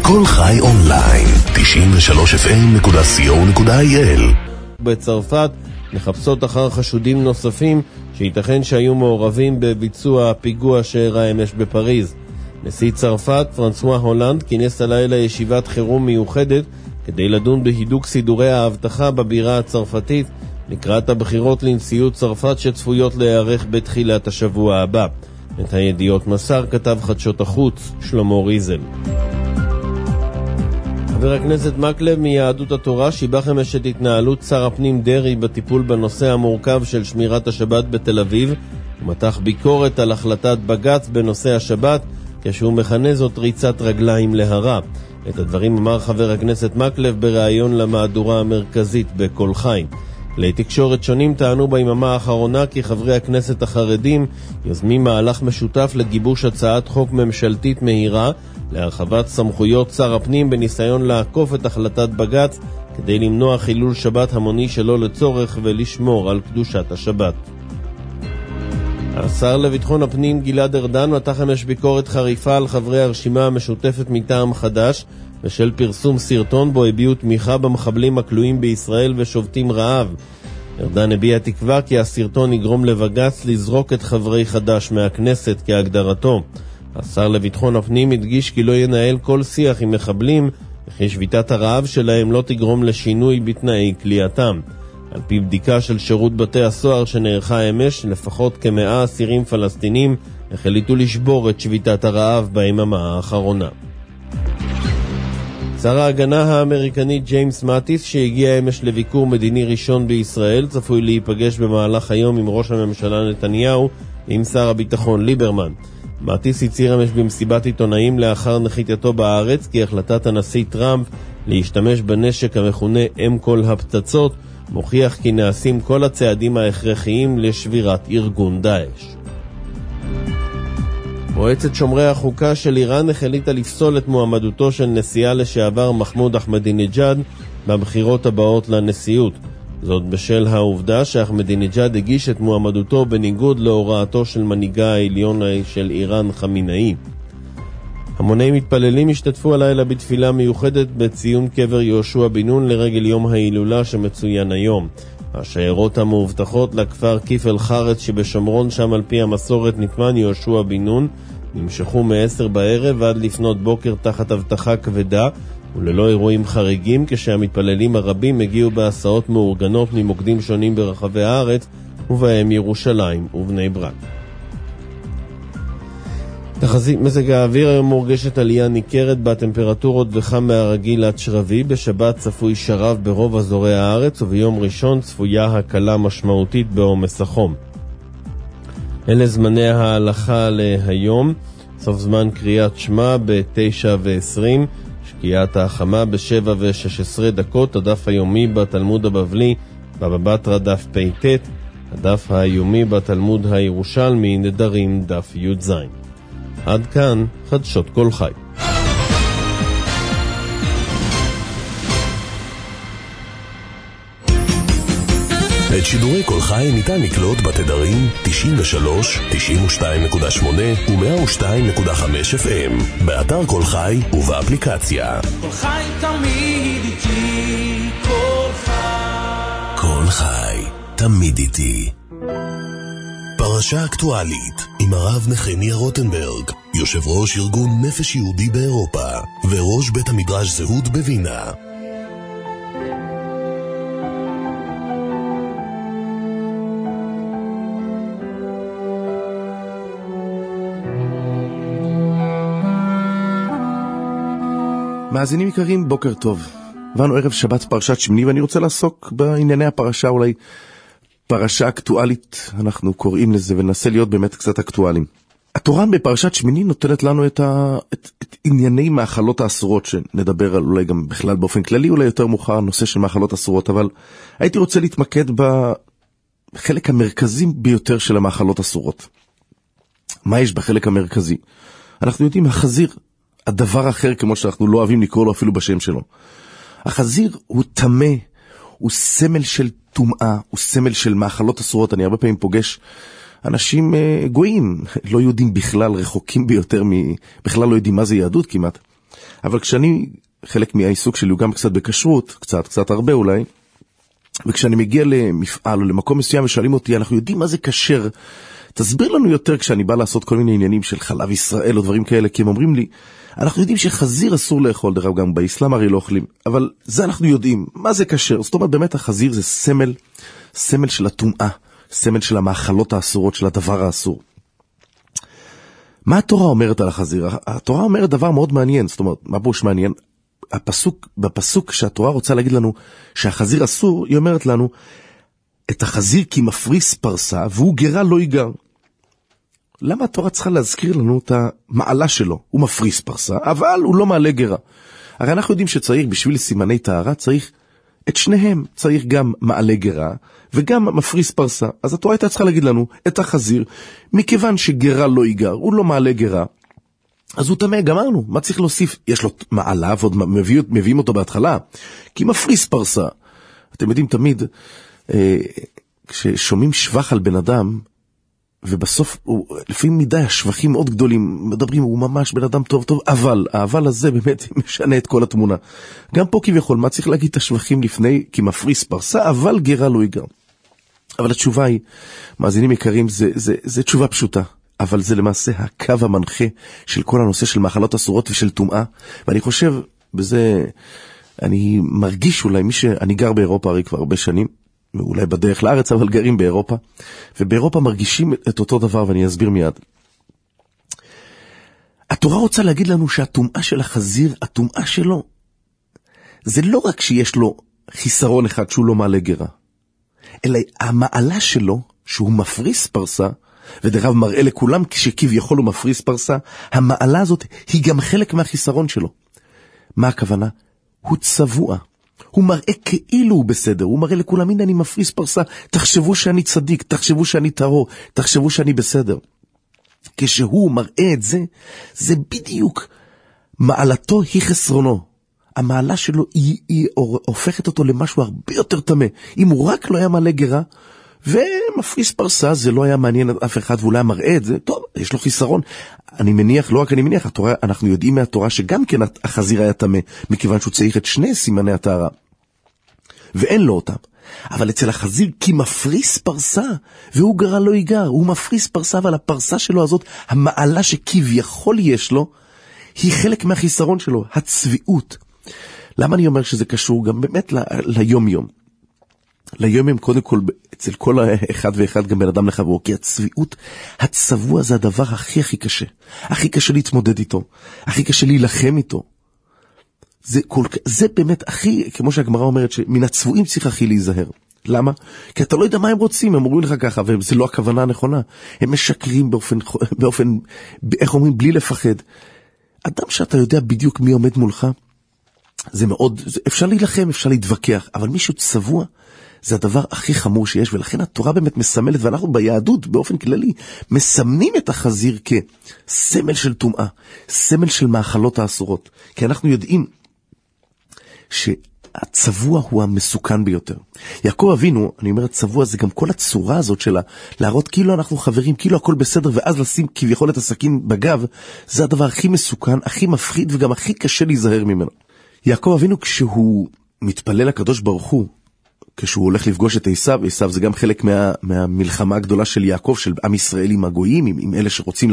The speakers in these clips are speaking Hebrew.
כל חי אונליין, 93fm.co.il. בצרפת מחפשות אחר חשודים נוספים שייתכן שהיו מעורבים בביצוע הפיגוע שאירע אמש בפריז. נשיא צרפת פרנסואה הולנד כינס הלילה ישיבת חירום מיוחדת כדי לדון בהידוק סידורי האבטחה בבירה הצרפתית לקראת הבחירות לנשיאות צרפת שצפויות להיערך בתחילת השבוע הבא. את הידיעות מסר כתב חדשות החוץ שלמה ריזל. חבר הכנסת מקלב מיהדות התורה שיבח אמש את התנהלות שר הפנים דרעי בטיפול בנושא המורכב של שמירת השבת בתל אביב, ומתח ביקורת על החלטת בג"ץ בנושא השבת כשהוא מכנה זאת ריצת רגליים להרע. את הדברים אמר חבר הכנסת מקלב בריאיון למהדורה המרכזית בכל חי. לתקשורת שונים טענו ביממה האחרונה כי חברי הכנסת החרדים יוזמים מהלך משותף לגיבוש הצעת חוק ממשלתית מהירה להרחבת סמכויות שר הפנים בניסיון לעקוף את החלטת בג"ץ כדי למנוע חילול שבת המוני שלא לצורך ולשמור על קדושת השבת. השר לביטחון הפנים גלעד ארדן מתח אמש ביקורת חריפה על חברי הרשימה המשותפת מטעם חד"ש בשל פרסום סרטון בו הביעו תמיכה במחבלים הכלואים בישראל ושובתים רעב. ארדן הביע תקווה כי הסרטון יגרום לבג"ץ לזרוק את חברי חד"ש מהכנסת כהגדרתו. השר לביטחון הפנים הדגיש כי לא ינהל כל שיח עם מחבלים וכי שביתת הרעב שלהם לא תגרום לשינוי בתנאי כליאתם. על פי בדיקה של שירות בתי הסוהר שנערכה אמש, לפחות כ100 אסירים פלסטינים החליטו לשבור את שביתת הרעב ביממה האחרונה. שר ההגנה האמריקני ג'יימס מאטיס שהגיע אמש לביקור מדיני ראשון בישראל צפוי להיפגש במהלך היום עם ראש הממשלה נתניהו ועם שר הביטחון ליברמן. מאטיס הצהיר אמש במסיבת עיתונאים לאחר נחיתתו בארץ כי החלטת הנשיא טראמפ להשתמש בנשק המכונה אם כל הפצצות מוכיח כי נעשים כל הצעדים ההכרחיים לשבירת ארגון דאעש. מועצת שומרי החוקה של איראן החליטה לפסול את מועמדותו של נשיאה לשעבר מחמוד אחמדינג'אד בבחירות הבאות לנשיאות. זאת בשל העובדה שאחמדינג'אד הגיש את מועמדותו בניגוד להוראתו של מנהיגה העליון של איראן חמינאי. המוני מתפללים השתתפו הלילה בתפילה מיוחדת בציון קבר יהושע בן נון לרגל יום ההילולה שמצוין היום. השיירות המאובטחות לכפר כיף אל חרץ שבשומרון, שם על פי המסורת נטמן יהושע בן נון, נמשכו מ-10 בערב ועד לפנות בוקר תחת הבטחה כבדה וללא אירועים חריגים, כשהמתפללים הרבים הגיעו בהסעות מאורגנות ממוקדים שונים ברחבי הארץ ובהם ירושלים ובני ברק. תחזית מזג האוויר: היום מורגשת עלייה ניכרת בטמפרטורות וחם מהרגיל עד שרבי. בשבת צפוי שרב ברוב אזורי הארץ וביום ראשון צפויה הקלה משמעותית בעומס החום. אלה זמני ההלכה להיום: סוף זמן קריאת שמע ב-9:20, שקיעת החמה ב-7:16, הדף היומי בתלמוד הבבלי בבא בתרא דף פ"ט, הדף היומי בתלמוד הירושלמי נדרים דף י"ז. עד כאן חדשות כל חי. את שידורי כל חי ניתן לקלוט בתדרים 93, 92.8 ו-102.5 FM, באתר כל חי ובאפליקציה. כל חי תמיד איתי, כל חי. כל חי תמיד איתי. פרשה אקטואלית עם הרב נחמיה רוטנברג, יושב ראש ארגון נפש יהודי באירופה וראש בית המדרש זהות בווינה. מאזינים יקרים, בוקר טוב. ואנו ערב שבת פרשת שמיני, ואני רוצה לעסוק בענייני הפרשה, אולי פרשה אקטואלית אנחנו קוראים לזה, וננסה להיות באמת קצת אקטואליים. התורה בפרשת שמיני נותנת לנו את ענייני מאכלות האסורות, שנדבר על אולי גם בכלל באופן כללי, אולי יותר מאוחר נושא של מאכלות אסורות, אבל הייתי רוצה להתמקד בחלק המרכזי ביותר של המאכלות אסורות. מה יש בחלק המרכזי? אנחנו יודעים, החזיר, הדבר אחר כמו שאנחנו לא אוהבים לקרוא לו אפילו בשם שלו. החזיר הוא טמא, הוא סמל של טומאה, הוא סמל של מאכלות אסורות. אני הרבה פעמים פוגש אנשים גויים, לא יודעים בכלל, רחוקים ביותר, בכלל לא יודעים מה זה יהדות כמעט. אבל כשאני, חלק מהעיסוק שלי הוא גם קצת בכשרות, קצת הרבה אולי, וכשאני מגיע למפעל או למקום מסוים ושואלים אותי, אנחנו יודעים מה זה כשר, תסביר לנו יותר כשאני בא לעשות כל מיני עניינים של חלב ישראל או דברים כאלה, כי הם אומרים לי, אנחנו יודעים שחזיר אסור לאכול, דרך גם באסלאם הרי לא אוכלים, אבל זה אנחנו יודעים, מה זה כשר? זאת אומרת, באמת החזיר זה סמל של הטומאה, סמל של המאכלות האסורות, של הדבר האסור. מה התורה אומרת על החזיר? התורה אומרת דבר מאוד מעניין, זאת אומרת, מה בוש מעניין? בפסוק שהתורה רוצה להגיד לנו שהחזיר אסור, היא אומרת לנו, את החזיר כי מפריס פרסה, והוא גרה לא ייגר. למה התורה צריכה להזכיר לנו את המעלה שלו? הוא מפריס פרסה, אבל הוא לא מעלה גרה. הרי אנחנו יודעים שצריך, בשביל סימני טהרה, צריך את שניהם. צריך גם מעלה גרה, וגם מפריס פרסה. אז התורה הייתה צריכה להגיד לנו, את החזיר, מכיוון שגרה לא ייגר, הוא לא מעלה גרה, אז הוא תמה, גמרנו, מה צריך להוסיף? יש לו מעלה, ועוד מביאים אותו בהתחלה, כי מפריס פרסה. אתם יודעים תמיד, כששומעים שבח על בן אדם, ובסוף, לפעמים מדי השבחים מאוד גדולים, מדברים, הוא ממש בן אדם טוב, אבל, האבל הזה באמת משנה את כל התמונה. גם פה כביכול, מה צריך להגיד את השבחים לפני, כי מפריס פרסה, אבל גרה לא ייגר. אבל התשובה היא, מאזינים יקרים, זה תשובה פשוטה. אבל זה למעשה הקו המנחה של כל הנושא של מאכלות אסורות ושל טומאה. ואני חושב, בזה, אני מרגיש אולי, אני גר באירופה הרי כבר הרבה שנים, אולי בדרך לארץ, אבל גרים באירופה, ובאירופה מרגישים את אותו דבר, ואני אסביר מיד. התורה רוצה להגיד לנו שהטומאה של החזיר, הטומאה שלו, זה לא רק שיש לו חיסרון אחד שהוא לא מעלה גרה, אלא המעלה שלו, שהוא מפריס פרסה, ודרב מראה לכולם שכביכול הוא מפריס פרסה, המעלה הזאת היא גם חלק מהחיסרון שלו. מה הכוונה? הוא צבוע. הוא מראה כאילו הוא בסדר, הוא מראה לכולם, הנה אני מפריס פרסה, תחשבו שאני צדיק, תחשבו שאני טהור, תחשבו שאני בסדר. כשהוא מראה את זה, זה בדיוק, מעלתו היא חסרונו. המעלה שלו היא הופכת אותו למשהו הרבה יותר תמה. אם הוא רק לא היה מעלה גרה, ומפריס פרסה, זה לא היה מעניין אף אחד, ואולי מראה את זה, טוב, יש לו חיסרון. אני מניח, לא רק אני מניח, התורה, אנחנו יודעים מהתורה שגם כן החזיר היה תמה, מכיוון שהוא צריך את שני סימני הטהרה. ואין לו אותם. אבל אצל החזיר, כי מפריס פרסה, והוא גרה לא ייגר, הוא מפריס פרסה, אבל הפרסה שלו הזאת, המעלה שכביכול יש לו, היא חלק מהחיסרון שלו, הצביעות. למה אני אומר שזה קשור גם באמת ליום יום? ליום הם קודם כל, אצל כל אחד ואחד גם בן אדם לחברו, כי הצביעות, הצבוע זה הדבר הכי קשה. הכי קשה להתמודד איתו, הכי קשה להילחם איתו. זה באמת הכי, כמו שהגמרא אומרת, שמן הצבועים צריך הכי להיזהר. למה? כי אתה לא יודע מה הם רוצים, הם אומרים לך ככה, וזה לא הכוונה הנכונה. הם משקרים באופן, איך אומרים, בלי לפחד. אדם שאתה יודע בדיוק מי עומד מולך, זה מאוד, אפשר להילחם, אפשר להתווכח, אבל מישהו צבוע, זה הדבר הכי חמור שיש, ולכן התורה באמת מסמלת, ואנחנו ביהדות באופן כללי, מסמנים את החזיר כסמל של טומאה, סמל של מאכלות האסורות, כי אנחנו יודעים שהצבוע הוא המסוכן ביותר. יעקב אבינו, אני אומר, הצבוע זה גם כל הצורה הזאת שלה, להראות כאילו אנחנו חברים, כאילו הכל בסדר, ואז לשים כביכול את הסכין בגב, זה הדבר הכי מסוכן, הכי מפחיד, וגם הכי קשה להיזהר ממנו. יעקב אבינו כשהוא מתפלל לקדוש ברוך הוא, כשהוא הולך לפגוש את עשיו, עשיו זה גם חלק מהמלחמה הגדולה של יעקב, של עם ישראל עם הגויים, עם אלה שרוצים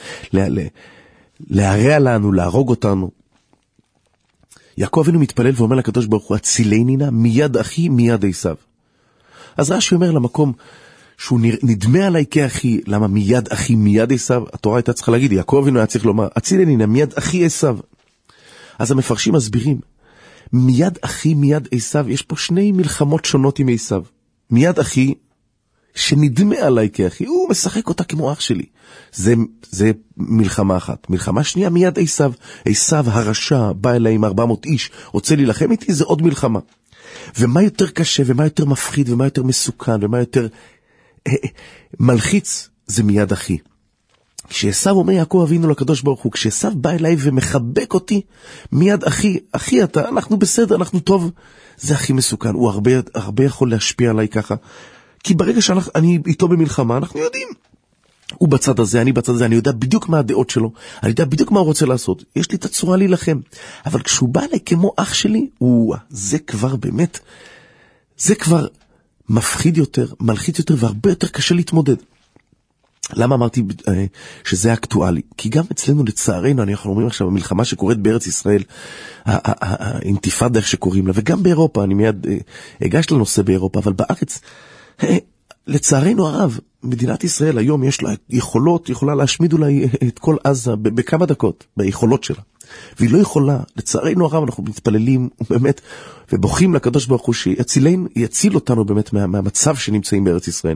להרע לנו, להרוג אותנו. יעקב אבינו מתפלל ואומר לקדוש ברוך הוא, הצילני נא מיד אחי מיד עשיו. אז רש"י אומר למקום שהוא נדמה עליי כאחי, למה מיד אחי מיד עשיו? התורה הייתה צריכה להגיד, יעקב אבינו היה צריך לומר, הצילני נא מיד אחי עשיו. אז המפרשים מסבירים, מיד אחי מיד עשיו, יש פה שני מלחמות שונות עם עשיו. מיד אחי, שנדמה עליי כאחי, הוא משחק אותה כמו אח שלי. זה מלחמה אחת. מלחמה שנייה מיד עשיו. עשיו הרשע, בא אליי עם 400 איש, רוצה להילחם איתי, זה עוד מלחמה. ומה יותר קשה, ומה יותר מפחיד, ומה יותר מסוכן, ומה יותר מלחיץ, זה מיד אחי. כשעשיו אומר יעקב אבינו לקדוש ברוך הוא, כשעשיו בא אליי ומחבק אותי, מיד אחי אתה, אנחנו בסדר, אנחנו טוב, זה הכי מסוכן, הוא הרבה יכול להשפיע עליי ככה, כי ברגע שאני איתו במלחמה, אנחנו יודעים, הוא בצד הזה, אני בצד הזה, אני יודע בדיוק מה הדעות שלו, אני יודע בדיוק מה הוא רוצה לעשות, יש לי את הצורה להילחם. אבל כשהוא בא אליי כמו אח שלי, זה כבר באמת, זה כבר מפחיד יותר, מלחיץ יותר, והרבה יותר קשה להתמודד. למה אמרתי שזה אקטואלי? כי גם אצלנו לצערנו, אנחנו אומרים עכשיו, המלחמה שקורית בארץ ישראל, האינתיפאדה איך שקוראים לה, וגם באירופה, אני מיד הגש לנושא באירופה, אבל בארץ, לצערנו הרב, מדינת ישראל היום יש לה יכולות, יכולה להשמיד אולי את כל עזה בכמה דקות, ביכולות שלה. והיא לא יכולה, לצערנו הרב, אנחנו מתפללים באמת, ובוכים לקדוש ברוך הוא שיציל אותנו באמת מהמצב שנמצאים בארץ ישראל.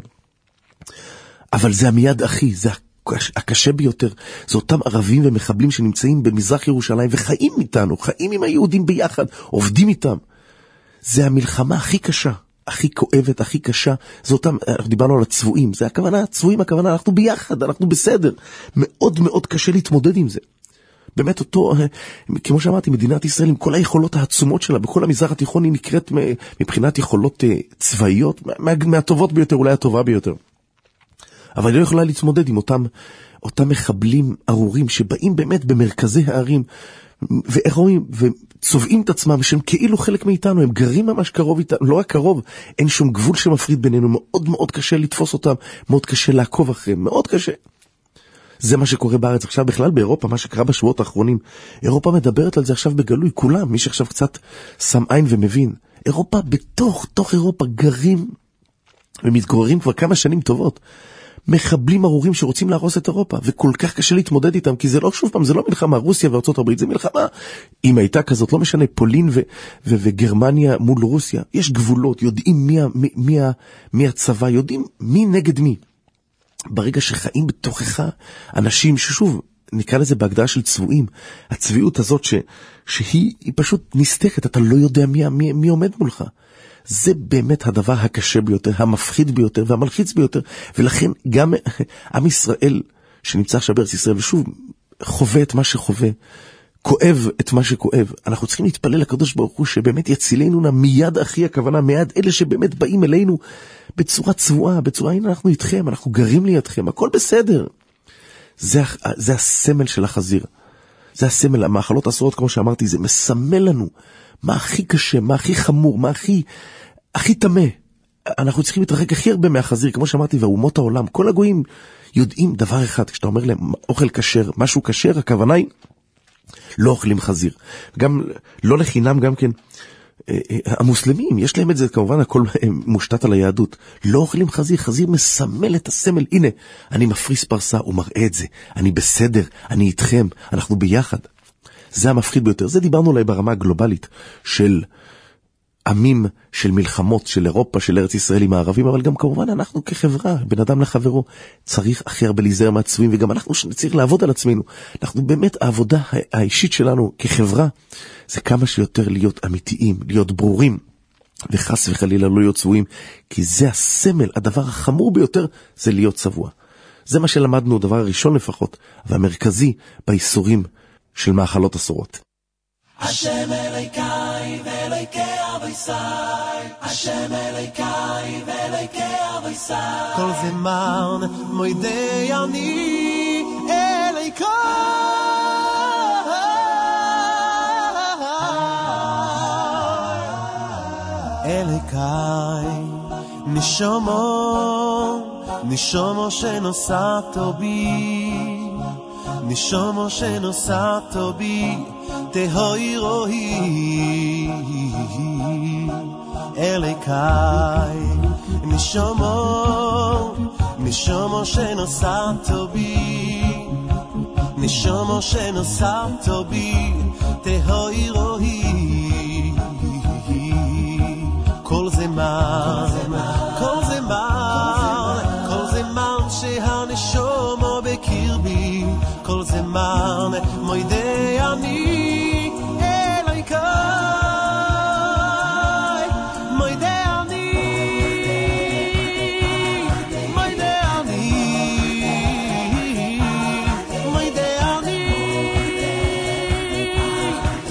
אבל זה המיד אחי, זה הקשה ביותר. זה אותם ערבים ומחבלים שנמצאים במזרח ירושלים וחיים איתנו, חיים עם היהודים ביחד, עובדים איתם. זה המלחמה הכי קשה, הכי כואבת, הכי קשה. זה אותם, אנחנו דיברנו על הצבועים, זה הכוונה, הצבועים הכוונה, אנחנו ביחד, אנחנו בסדר. מאוד מאוד קשה להתמודד עם זה. באמת אותו, כמו שאמרתי, מדינת ישראל עם כל היכולות העצומות שלה, בכל המזרח התיכון היא נקראת מבחינת יכולות צבאיות, מהטובות ביותר, אולי הטובה ביותר. אבל היא לא יכולה להתמודד עם אותם מחבלים ארורים שבאים באמת במרכזי הערים ואירועים וצובעים את עצמם שהם כאילו חלק מאיתנו, הם גרים ממש קרוב איתנו, לא רק קרוב, אין שום גבול שמפריד בינינו, מאוד מאוד קשה לתפוס אותם, מאוד קשה לעקוב אחריהם, מאוד קשה. זה מה שקורה בארץ עכשיו, בכלל באירופה, מה שקרה בשבועות האחרונים. אירופה מדברת על זה עכשיו בגלוי, כולם, מי שעכשיו קצת שם עין ומבין. אירופה, בתוך אירופה גרים ומתגוררים כבר כמה שנים טובות. מחבלים ארורים שרוצים להרוס את אירופה, וכל כך קשה להתמודד איתם, כי זה לא, שוב פעם, זה לא מלחמה, רוסיה וארצות הברית, זה מלחמה, אם הייתה כזאת, לא משנה, פולין וגרמניה מול רוסיה, יש גבולות, יודעים מי הצבא, יודעים מי נגד מי. ברגע שחיים בתוכך אנשים ששוב, נקרא לזה בהגדרה של צבועים, הצביעות הזאת שהיא פשוט נסתכת, אתה לא יודע מי עומד מולך. זה באמת הדבר הקשה ביותר, המפחיד ביותר והמלחיץ ביותר, ולכן גם עם ישראל שנמצא עכשיו בארץ ישראל, ושוב, חווה את מה שחווה, כואב את מה שכואב, אנחנו צריכים להתפלל לקדוש ברוך הוא שבאמת יצילנו מיד אחי, הכוונה מיד אלה שבאמת באים אלינו בצורה צבועה, בצורה הנה אנחנו איתכם, אנחנו גרים לידכם, הכל בסדר. זה הסמל של החזיר, זה הסמל, המאכלות אסורות כמו שאמרתי, זה מסמל לנו מה הכי קשה, מה הכי חמור, מה הכי תמה. אנחנו צריכים להתרחק הכי הרבה מהחזיר, כמו שאמרתי, ואומות העולם, כל הגויים יודעים דבר אחד, כשאתה אומר להם אוכל כשר, משהו כשר, הכוונה היא לא אוכלים חזיר. גם לא לחינם גם כן, המוסלמים, יש להם את זה, כמובן הכל מושתת על היהדות. לא אוכלים חזיר, חזיר מסמל את הסמל, הנה, אני מפריס פרסה, הוא מראה את זה, אני בסדר, אני איתכם, אנחנו ביחד. זה המפחיד ביותר. זה דיברנו אולי ברמה הגלובלית של עמים, של מלחמות, של אירופה, של ארץ ישראל עם הערבים, אבל גם כמובן אנחנו כחברה, בן אדם לחברו, צריך הכי הרבה להיזהר מהצבועים, וגם אנחנו צריך לעבוד על עצמנו. אנחנו באמת, העבודה האישית שלנו כחברה, זה כמה שיותר להיות אמיתיים, להיות ברורים, וחס וחלילה לא להיות צבועים, כי זה הסמל, הדבר החמור ביותר, זה להיות צבוע. זה מה שלמדנו, דבר הראשון לפחות, והמרכזי באיסורים של מאכלות אסורות. השם אלוהיי ואלוהי אבותיי, השם אלוהיי ואלוהי אבותיי, כל זמן מוידי אני אלוהיי, אלוהיי נשומו שנוסעת בי, נשומו שנוסעת בי, תהוי רואי אלוהיי, נשומו שנוסעת בי, נשומו שנוסעת בי, תהוי רואי כל זמן, כל זמן, כל זמן שהנשומו בקרבי, כל זמן מוידי אני אלוהיי, מוידי אני, מוידי אני, מוידי אני,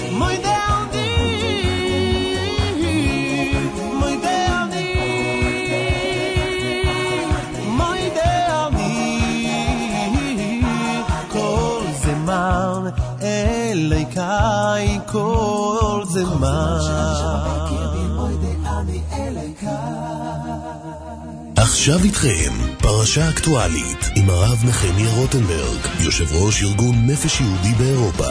זמן. עכשיו איתכם, פרשה אקטואלית עם הרב נחמיה רוטנברג, יושב ראש ארגון נפש יהודי באירופה.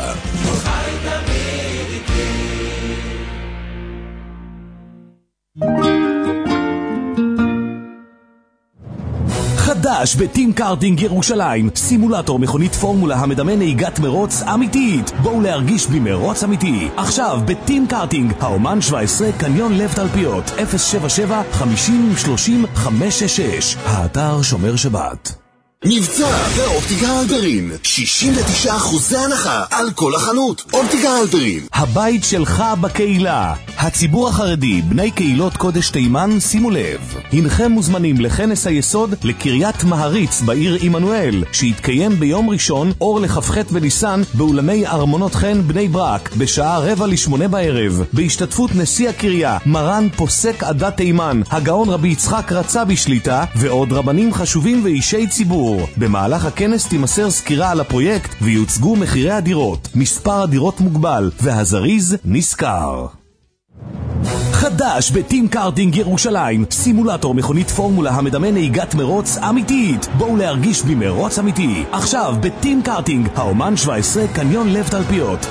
חדש בטים קארטינג ירושלים, סימולטור מכונית פורמולה המדמה נהיגת מרוץ אמיתית. בואו להרגיש במרוץ אמיתי. עכשיו בטים קארטינג, האומן 17, קניון לב תלפיות, 077-50-30-566. האתר שומר שבת. מבצע באופטיקה הלפרין, 69% הנחה על כל החנות. אופטיקה הלפרין, הבית שלך בקהילה. הציבור החרדי, בני קהילות קודש תימן, שימו לב, הנכם מוזמנים לכנס היסוד לקריית מהריץ בעיר עמנואל, שיתקיים ביום ראשון, אור לכ"ח בניסן, באולמי ארמונות חן בני ברק, בשעה 7:45 בערב, בהשתתפות נשיא הקריה, מרן פוסק עדת תימן, הגאון רבי יצחק רצה בשליטה, ועוד רבנים חשובים ואישי ציבור. במהלך הכנס תימסר סקירה על הפרויקט ויוצגו מחירי הדירות, מספר הדירות מוגבל והזריז נזכר. חדש בטים קארטינג ירושלים, סימולטור מכונית פורמולה המדמה נהיגת מרוץ אמיתית. בואו להרגיש במרוץ אמיתי. עכשיו בטים קארטינג, האומן 17, קניון לב תלפיות,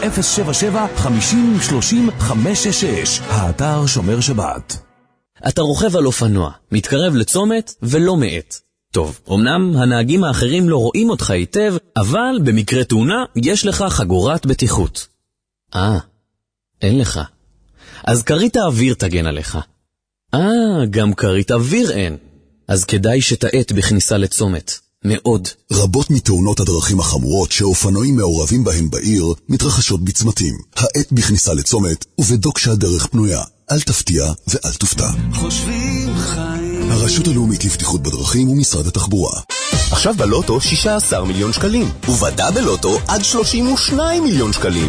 077-50-30-566. האתר שומר שבת. אתה רוכב על אופנוע, מתקרב לצומת ולא מעט. טוב, אמנם הנהגים האחרים לא רואים אותך היטב, אבל במקרה תאונה יש לך חגורת בטיחות. אין לך. אז קרית האוויר תגן עליך. גם קרית אוויר אין. אז כדאי שתעט בכניסה לצומת. מאוד. רבות מתאונות הדרכים החמורות שאופנועים מעורבים בהן בעיר מתרחשות בצמתים. העט בכניסה לצומת ובדוק שהדרך פנויה. אל תפתיע ואל תופתע. חושבים חיים. הרשות הלאומית לבטיחות בדרכים ומשרד התחבורה. עכשיו בלוטו 16 מיליון שקלים, ובדה בלוטו עד 32 מיליון שקלים.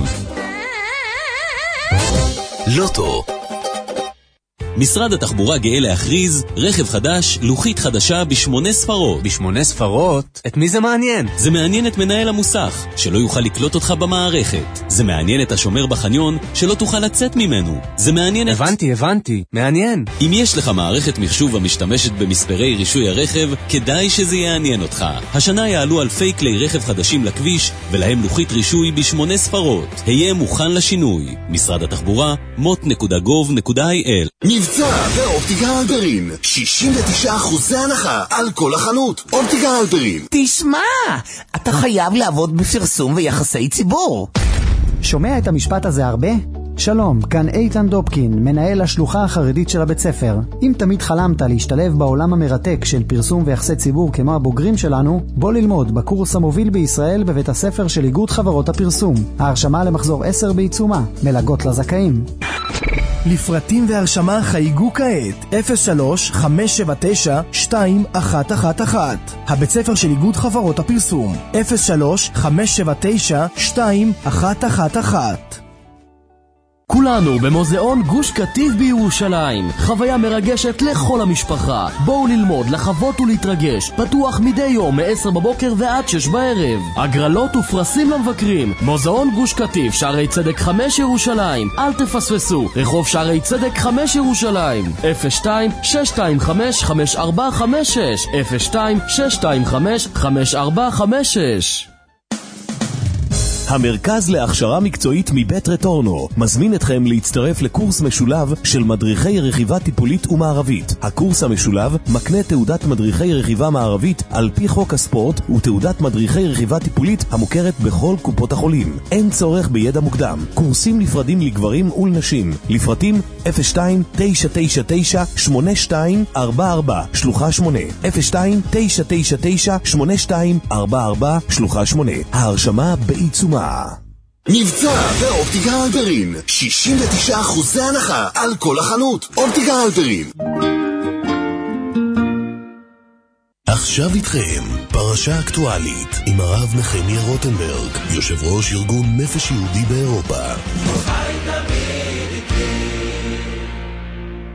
לוטו. משרד התחבורה גאה להכריז רכב חדש, לוחית חדשה ב8 ספרות. ב8 ספרות? את מי זה מעניין? זה מעניין את מנהל המוסך, שלא יוכל לקלוט אותך במערכת. זה מעניין את השומר בחניון, שלא תוכל לצאת ממנו. זה מעניין את... הבנתי, מעניין. אם יש לך מערכת מחשוב המשתמשת במספרי רישוי הרכב, כדאי שזה יעניין אותך. השנה יעלו אלפי כלי רכב חדשים לכביש, ולהם לוחית רישוי ב8 ספרות. היה מוכן לשינוי. משרד התחבורה, mot.gov.il. מבצע באופטיקה הלפרין, 69% הנחה על כל החנות. אופטיקה הלפרין. תשמע, אתה חייב לעבוד בפרסום ויחסי ציבור. שומע את המשפט הזה הרבה? שלום, כאן איתן דופקין, מנהל השלוחה החרדית של הבית ספר. אם תמיד חלמת להשתלב בעולם המרתק של פרסום ויחסי ציבור כמו הבוגרים שלנו, בוא ללמוד בקורס המוביל בישראל בבית הספר של איגוד חברות הפרסום. ההרשמה למחזור 10 בעיצומה, מלגות לזכאים. לפרטים והרשמה חייגו כעת 03-579-2111. הבית ספר של איגוד חברות הפרסום 03-579-2111. כולנו במוזיאון גוש קטיף בירושלים, חוויה מרגשת לכל המשפחה. בואו ללמוד, לחוות ולהתרגש. פתוח מדי יום מ-10 בבוקר ועד 6 בערב. הגרלות ופרסים למבקרים. מוזיאון גוש קטיף, שערי צדק 5 ירושלים. אל תפספסו, רחוב שערי צדק 5 ירושלים, 02-625-5456, 02-625-5456. המרכז להכשרה מקצועית מבית רטורנו מזמין אתכם להצטרף לקורס משולב של מדריכי רכיבה טיפולית ומערבית. הקורס המשולב מקנה תעודת מדריכי רכיבה מערבית על פי חוק הספורט ותעודת מדריכי רכיבה טיפולית המוכרת בכל קופות החולים. אין צורך בידע מוקדם. קורסים נפרדים לגברים ולנשים. לפרטים 02-999-8244 שלוחה 8, 02-999-8244 שלוחה 8. ההרשמה בעיצומה. מבצע באופטיקה הלפרין, 69% הנחה על כל החנות. אופטיקה הלפרין. עכשיו איתכם, פרשה אקטואלית עם הרב נחמיה רוטנברג, יושב ראש ארגון נפש יהודי באירופה.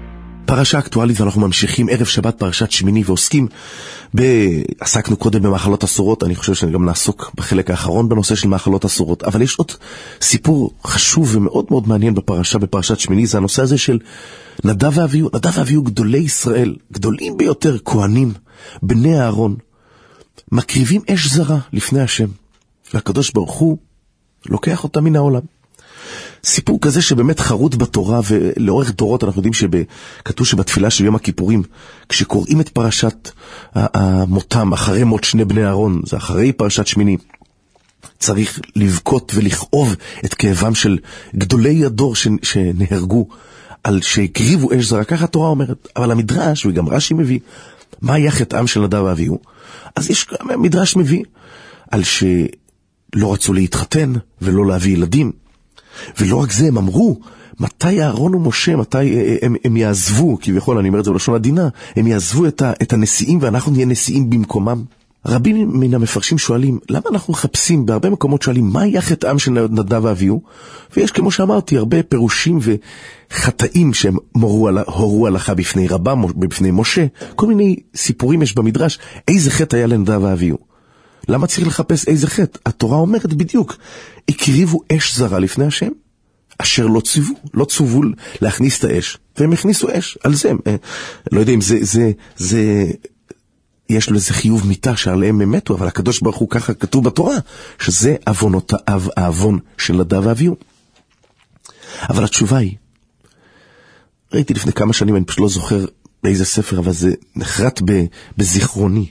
פרשה אקטואלית, ואנחנו ממשיכים ערב שבת פרשת שמיני ועוסקים עסקנו קודם במאכלות אסורות, אני חושב שגם נעסוק בחלק האחרון בנושא של מאכלות אסורות, אבל יש עוד סיפור חשוב ומאוד מאוד מעניין בפרשת שמיני, זה הנושא הזה של נדב ואביהו. נדב ואביהו גדולי ישראל, גדולים ביותר, כהנים, בני אהרון, מקריבים אש זרה לפני השם, והקדוש ברוך הוא לוקח אותה מן העולם. סיפור כזה שבאמת חרוט בתורה, ולאורך דורות אנחנו יודעים שכתוב שבתפילה של יום הכיפורים, כשקוראים את פרשת מותם, אחרי מות שני בני אהרון, זה אחרי פרשת שמיני, צריך לבכות ולכאוב את כאבם של גדולי הדור שנהרגו, על שהקריבו אש זרה, ככה התורה אומרת. אבל המדרש, וגם רש"י מביא, מה היה חטאם של נדב ואביהו? אז יש גם מדרש מביא, על שלא רצו להתחתן ולא להביא ילדים, ולא רק זה, הם אמרו, מתי אהרון ומשה, מתי הם יעזבו, כביכול, אני אומר את זה בלשון עדינה, הם יעזבו את הנשיאים ואנחנו נהיה נשיאים במקומם. רבים מן המפרשים שואלים, למה אנחנו מחפשים, בהרבה מקומות שואלים, מה היה חטאם של נדב ואביהו? ויש, כמו שאמרתי, הרבה פירושים וחטאים שהם הורו הלכה בפני רבם, בפני משה, כל מיני סיפורים יש במדרש, איזה חטא היה לנדב ואביהו? למה צריך לחפש איזה חטא? התורה אומרת בדיוק, הקריבו אש זרה לפני השם, אשר לא צוו להכניס את האש, והם הכניסו אש, על זה, לא יודע אם זה יש לו איזה חיוב מיתה שעליהם הם מתו, אבל הקדוש ברוך הוא ככה כתוב בתורה, שזה העוון של נדב ואביהו. אבל התשובה היא, ראיתי לפני כמה שנים, אני פשוט לא זוכר באיזה ספר, אבל זה נחרט בזיכרוני.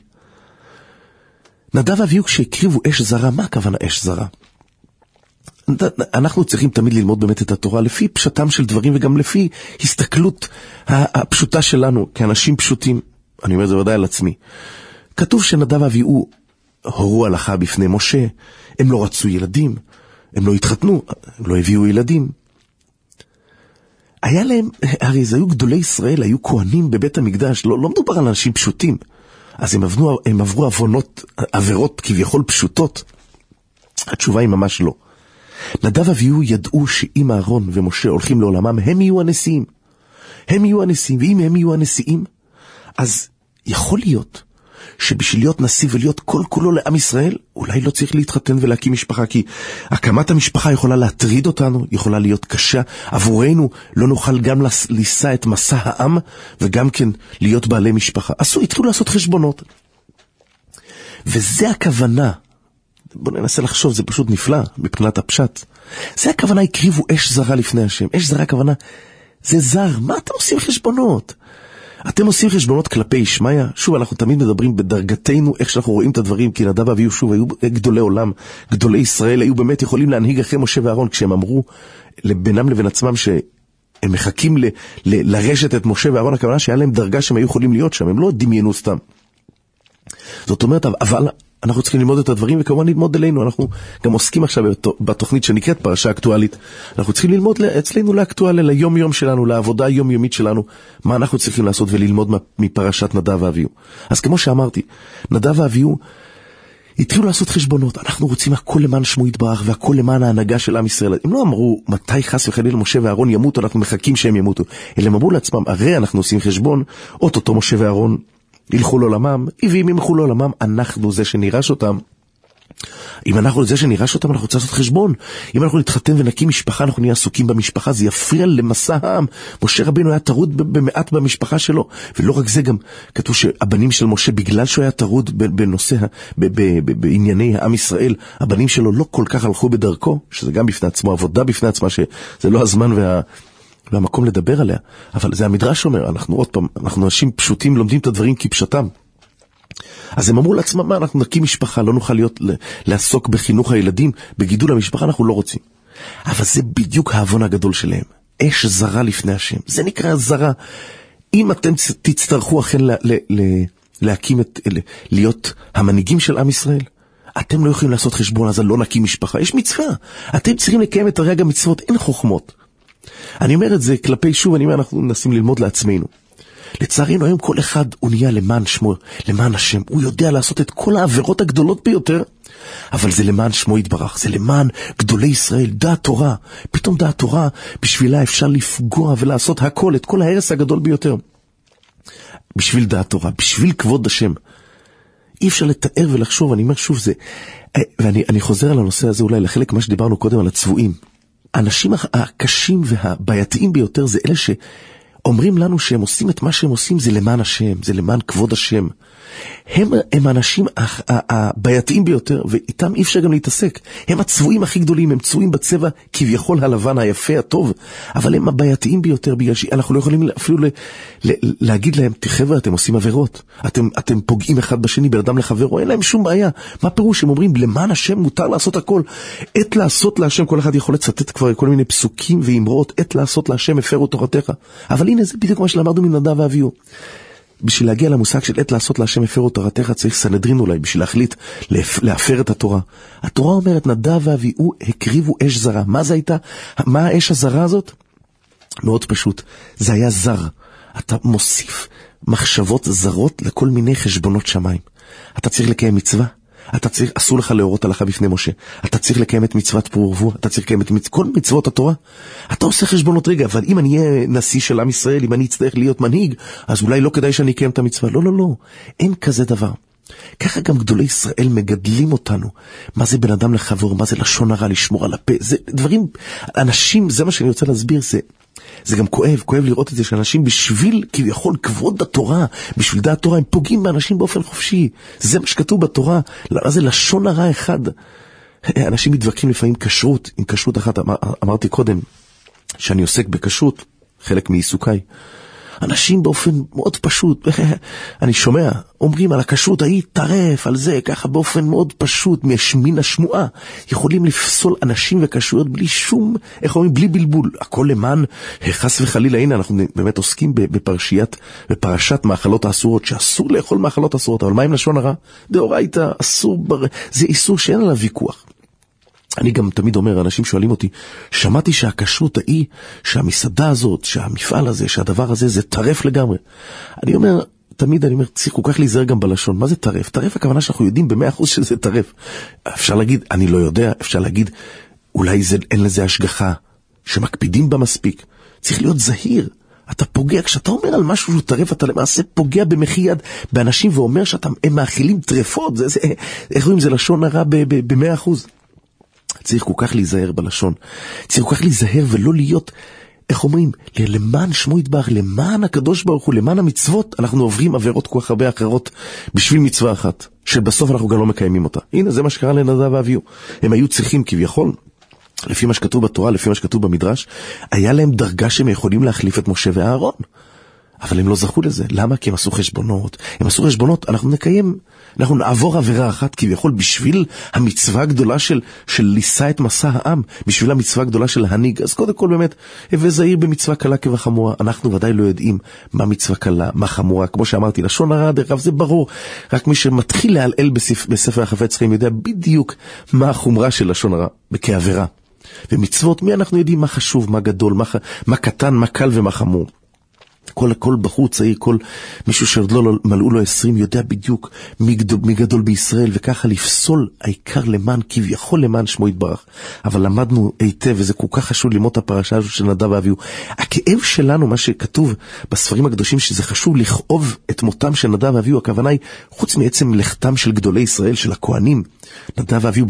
נדב ואביהו כשהקריבו אש זרה, מה הכוונה אש זרה? אנחנו צריכים תמיד ללמוד באמת את התורה לפי פשטם של דברים, וגם לפי הסתכלות הפשוטה שלנו כאנשים פשוטים. אני אומר את זה ודאי על עצמי. כתוב שנדב ואביהו הורו הלכה בפני משה, הם לא רצו ילדים, הם לא התחתנו, הם לא הביאו ילדים. היה להם, הרי זה היו גדולי ישראל, היו כהנים בבית המקדש, לא מדובר על אנשים פשוטים. אז הם עברו עבירות כביכול פשוטות. התשובה היא ממש לא. נדב ואביהו ידעו שאם אהרון ומשה הולכים לעולמם, הם יהיו הנשיאים. הם יהיו הנשיאים, ואם הם יהיו הנשיאים, אז יכול להיות שבשביל להיות נשיא ולהיות כל כולו לעם ישראל, אולי לא צריך להתחתן ולהקים משפחה, כי הקמת המשפחה יכולה להטריד אותנו, יכולה להיות קשה עבורנו, לא נוכל גם לישא את מסע העם, וגם כן להיות בעלי משפחה. התחילו לעשות חשבונות. וזה הכוונה, בואו ננסה לחשוב, זה פשוט נפלא, מבחינת הפשט. זה הכוונה, הקריבו אש זרה לפני השם. אש זרה הכוונה, זה זר, מה אתם עושים חשבונות? אתם עושים חשבונות כלפי ישמעיה? שוב, אנחנו תמיד מדברים בדרגתנו, איך שאנחנו רואים את הדברים, כי נדב ואביהו שוב היו גדולי עולם, גדולי ישראל, היו באמת יכולים להנהיג אחרי משה ואהרון, כשהם אמרו בינם לבין עצמם שהם מחכים לרשת את משה ואהרון, הכוונה שהיה להם דרגה שהם היו יכולים להיות שם, הם לא דמיינו סתם. זאת אומרת, אבל אנחנו צריכים ללמוד את הדברים, וכמובן ללמוד אלינו. אנחנו גם עוסקים עכשיו בתוכנית שנקראת פרשה אקטואלית. אנחנו צריכים ללמוד אצלנו לאקטואליה, ליום יום שלנו, לעבודה היומיומית שלנו, מה אנחנו צריכים לעשות וללמוד מפרשת נדב ואביהו. אז כמו שאמרתי, נדב ואביהו התחילו לעשות חשבונות. אנחנו רוצים הכל למען שמו יתברך, והכל למען ההנהגה של עם ישראל. הם לא אמרו, מתי חס וחלילה משה ואהרון ימותו, אנחנו מחכים שהם ימותו. אלא הם אמרו לעצמם, הרי אנחנו עושים חשבון, אותו משה ואהרון ילכו לעולמם, ואם ילכו לעולמם, אנחנו זה שנירש אותם. אם אנחנו זה שנירש אותם, אנחנו צריכים לעשות חשבון. אם אנחנו נתחתן ונקים משפחה, אנחנו נהיה עסוקים במשפחה, זה יפריע למסע העם. משה רבינו היה טרוד במעט במשפחה שלו, ולא רק זה, גם כתוב שהבנים של משה, בגלל שהוא היה טרוד בנושא, בענייני העם ישראל, הבנים שלו לא כל כך הלכו בדרכו, שזה גם בפני עצמו, עבודה בפני עצמה, שזה לא הזמן והמקום לדבר עליה. אבל זה המדרש אומר, אנחנו עוד פעם, אנחנו אנשים פשוטים, לומדים את הדברים כפשטם. אז הם אמרו לעצמם, מה, אנחנו נקים משפחה, לא נוכל לעסוק בחינוך הילדים, בגידול המשפחה, אנחנו לא רוצים. אבל זה בדיוק העוון הגדול שלהם. אש זרה לפני השם. זה נקרא זרה. אם אתם תצטרכו אכן להקים להיות המנהיגים של עם ישראל, אתם לא יכולים לעשות חשבון, אז לא נקים משפחה. יש מצווה. אתם צריכים לקיים את הרגע מצוות, אין חוכמות. אני אומר את זה כלפי, שוב, אני אומר, אנחנו נשים ללמוד לעצמנו. לצערנו היום כל אחד הוא נהיה למען שמו, למען השם. הוא יודע לעשות את כל העבירות הגדולות ביותר, אבל זה למען שמו יתברך, זה למען גדולי ישראל, דעת תורה. פתאום דעת תורה, בשבילה אפשר לפגוע ולעשות הכל, את כל ההרס הגדול ביותר. בשביל דעת תורה, בשביל כבוד השם. אי אפשר לתאר ולחשוב, אני אומר שוב זה, ואני חוזר על הנושא הזה אולי לחלק מה שדיברנו קודם על הצבועים. האנשים הקשים והבעייתיים ביותר זה אלה שאומרים לנו שהם עושים את מה שהם עושים, זה למען השם, זה למען כבוד השם. הם האנשים הבעייתיים ביותר, ואיתם אי אפשר גם להתעסק. הם הצבועים הכי גדולים, הם צבועים בצבע כביכול הלבן, היפה, הטוב, אבל הם הבעייתיים ביותר, בגלל שאנחנו לא יכולים אפילו להגיד להם, חבר'ה, אתם עושים עבירות, אתם פוגעים אחד בשני, בן לחברו, אין להם שום בעיה. מה פירוש? הם אומרים, למען השם מותר לעשות הכל. עת לעשות להשם, כל אחד יכול לצטט כבר כל מיני פסוקים ואמרות, עת לעשות להשם הפרו תורתך. אבל הנה, זה בדיוק מה שלמדנו מנדב ואביהו. בשביל להגיע למושג של עת לעשות להשם הפרו תורתך, צריך סנהדרין אולי, בשביל להחליט להפר את התורה. התורה אומרת, נדב ואביהו הקריבו אש זרה. מה זה הייתה? מה האש הזרה הזאת? מאוד פשוט. זה היה זר. אתה מוסיף מחשבות זרות לכל מיני חשבונות שמיים. אתה צריך לקיים מצווה. אסור לך להורות הלכה בפני משה. אתה צריך לקיים את מצוות פרו ורבו, אתה צריך לקיים את כל מצוות התורה. אתה עושה חשבונות, רגע, אבל אם אני אהיה נשיא של עם ישראל, אם אני אצטרך להיות מנהיג, אז אולי לא כדאי שאני אקיים את המצווה. לא, לא, לא. אין כזה דבר. ככה גם גדולי ישראל מגדלים אותנו. מה זה בן אדם לחבור, מה זה לשון הרע, לשמור על הפה. זה דברים, אנשים, זה מה שאני רוצה להסביר, זה גם כואב לראות את זה, שאנשים בשביל כביכול כבוד התורה, בשביל דעת תורה, הם פוגעים באנשים באופן חופשי. זה מה שכתוב בתורה. למה זה לשון הרע אחד? אנשים מתווכחים לפעמים כשרות, עם כשרות אחת. אמרתי קודם שאני עוסק בכשרות, חלק מעיסוקיי. אנשים באופן מאוד פשוט, אני שומע, אומרים על הכשרות, ההיא טרף על זה, ככה באופן מאוד פשוט, מן השמועה, יכולים לפסול אנשים וכשרויות בלי שום, איך אומרים, בלי בלבול, הכל למען, חס וחלילה, הנה, אנחנו באמת עוסקים בפרשת מאכלות האסורות, שאסור לאכול מאכלות אסורות, אבל מה עם לשון הרע? דאורייתא, אסור, זה איסור שאין עליו ויכוח. אני גם תמיד אומר, אנשים שואלים אותי, שמעתי שהכשרות ההיא, שהמסעדה הזאת, שהמפעל הזה, שהדבר הזה, זה טרף לגמרי. אני אומר, צריך כל כך להיזהר גם בלשון. מה זה טרף? טרף הכוונה שאנחנו יודעים ב100% שזה טרף. אפשר להגיד, אני לא יודע, אפשר להגיד, אולי אין לזה השגחה, שמקפידים בה מספיק. צריך להיות זהיר. אתה פוגע, כשאתה אומר על משהו שהוא טרף, אתה למעשה פוגע במחי יד באנשים, ואומר שאתם מאכילים טרפות. איך רואים, זה לשון הרע ב100%. צריך כל כך להיזהר בלשון. צריך כל כך להיזהר ולא להיות, איך אומרים, למען שמו יתברך, למען הקדוש ברוך הוא, למען המצוות, אנחנו עוברים עבירות כל כך הרבה אחרות בשביל מצווה אחת, שבסוף אנחנו גם לא מקיימים אותה. הנה, זה מה שקרה לנדב ואביהו. הם היו צריכים כביכול, לפי מה שכתוב בתורה, לפי מה שכתוב במדרש, היה להם דרגה שהם יכולים להחליף את משה ואהרון. אבל הם לא זכו לזה. למה? כי הם עשו חשבונות. הם עשו חשבונות, אנחנו נעבור עבירה אחת כביכול בשביל המצווה הגדולה של לישא את מסע העם, בשביל המצווה הגדולה של להניג. אז קודם כל באמת, הווה זהיר במצווה קלה כבחמורה. אנחנו ודאי לא יודעים מה מצווה קלה, מה חמורה. כמו שאמרתי, לשון הרע, דרך זה ברור. רק מי שמתחיל להעלל בספר החפץ חיים יודע בדיוק מה החומרה של לשון הרע, כעבירה. ומצוות, מי אנחנו יודעים מה חשוב, מה גדול, מה קטן, מה קל ומה חמור. כל בחור צעיר, כל מישהו שעוד לא מלאו לו 20 יודע בדיוק מי גדול בישראל, וככה לפסול העיקר למען, כביכול למען שמו יתברך. אבל למדנו היטב, וזה כל כך חשוב ללמוד את הפרשה הזו של נדב ואביהו. הכאב שלנו, מה שכתוב בספרים הקדושים, שזה חשוב לכאוב את מותם של נדב ואביהו, הכוונה היא, חוץ מעצם לכתם של גדולי ישראל, של הכהנים, נדב ואביהו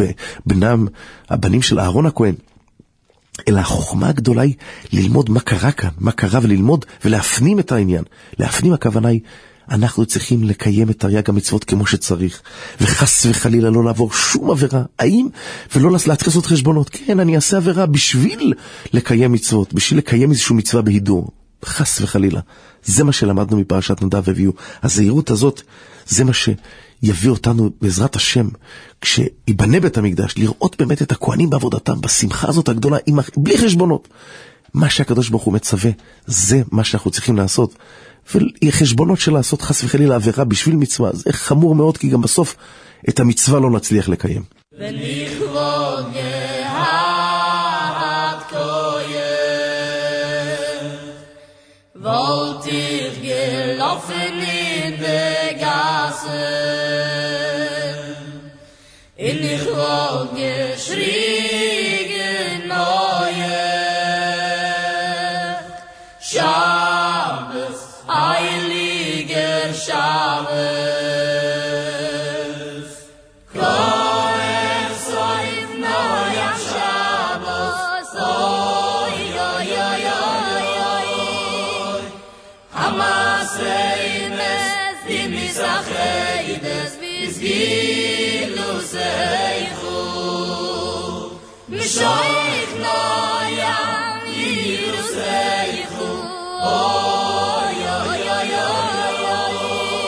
בנם הבנים של אהרון הכהן, אלא החוכמה הגדולה היא ללמוד מה קרה כאן, מה קרה, וללמוד ולהפנים את העניין. להפנים הכוונה היא, אנחנו צריכים לקיים את תרי"ג המצוות כמו שצריך, וחס וחלילה לא לעבור שום עבירה, ולא להתחיל לעשות חשבונות. כן, אני אעשה עבירה בשביל לקיים מצוות, בשביל לקיים איזשהו מצווה בהידור, חס וחלילה. זה מה שלמדנו מפרשת נדב ואביהו. הזהירות הזאת, זה מה יביא אותנו בעזרת השם, כשיבנה בית המקדש, לראות באמת את הכהנים בעבודתם, בשמחה הזאת הגדולה, בלי חשבונות. מה שהקדוש ברוך הוא מצווה, זה מה שאנחנו צריכים לעשות. וחשבונות של לעשות חס וחלילה עבירה בשביל מצווה, זה חמור מאוד, כי גם בסוף את המצווה לא נצליח לקיים. ולכבוד יהת כהן, ולתרגל laufen in de gassen. In ich wohl geschrien neue Shabbos, heiliger Shabbos. Koen soif neuer Shabbos, oi, oi, oi, oi, oi. Hamas reines, dimisach reides, bizgilu seichu. Mishoich neuer, ilu seichu. Oy, oy, oy, oy, oy.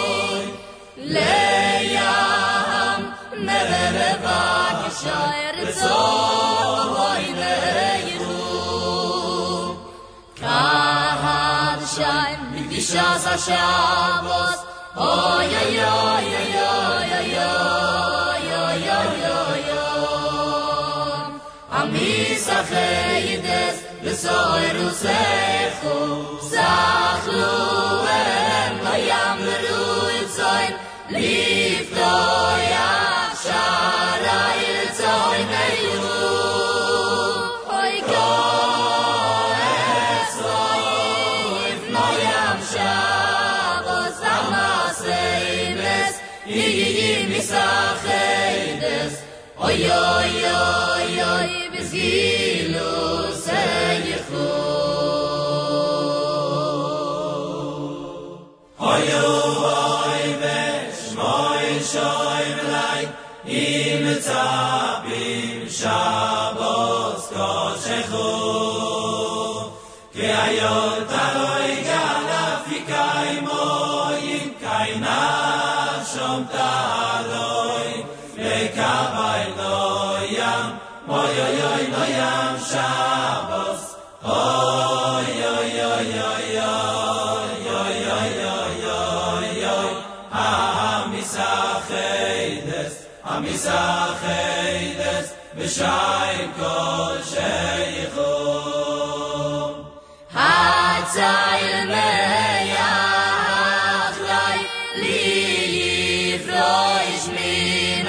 Leyam, nevereva, gishayer zoy neiru. Kahad shaim, b'dishas ha-Shabbos. Oy, oy, oy, oy, oy, oy, oy, oy, oy, oy. Amisacheides, v'soiru sechu. Sachlu em lo yamru itzoin Liftoyach shara itzoin eiru Oy koes lo yifno yam Shabbos Amaseimes Yiyim isacheides Oy oy oy oy bizgilu seyichu Oy oy veshmoy shoy v'lay im tzabim Shabbos koshechu Ki ayol taloy galafikay moyim kainach shom taloy Lekabay noyam Oy oy oy noyam Shabbos Oy oy oy oy oy Amisacheides B'shayim kol sheichum Hatzayil meyach lai Li yifroish min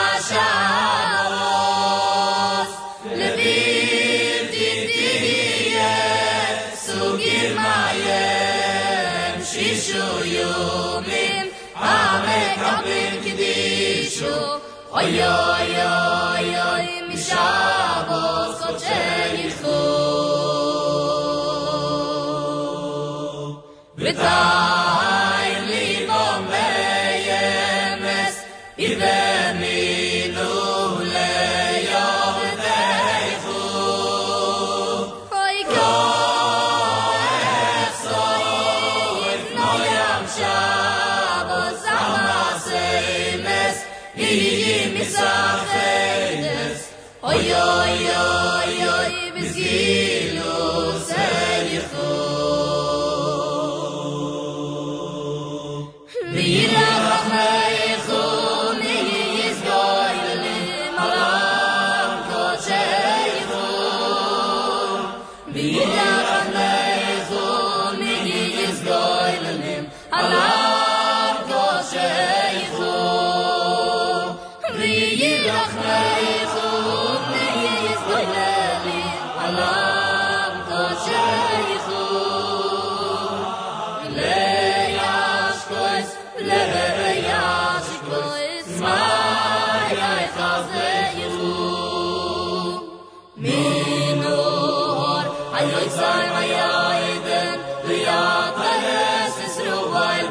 ha-Shabbos Levilti tiyeh sugil mayem Shishu yomim Amekabim kidishu Oy oy oy oy mi Shabbos kodsheyichu V'tayim libom leyemes Iveminu leyovdeichu Oy koes oy noyam Shabbos Amaseimes Yiyim isacheides Oy oy oy oy bizgilu seyichu V'yirach meichu miyizgoylim alam kodsheichu V'yirach meichu miyizgoylim alam kodsheichu V'yirach meichu miyizgoylim alam kodsheichu Leyashkois, leyashkois, ma'yai chazeichu Minor, hayotzai ma'yayden, liyat ha'es Yisruel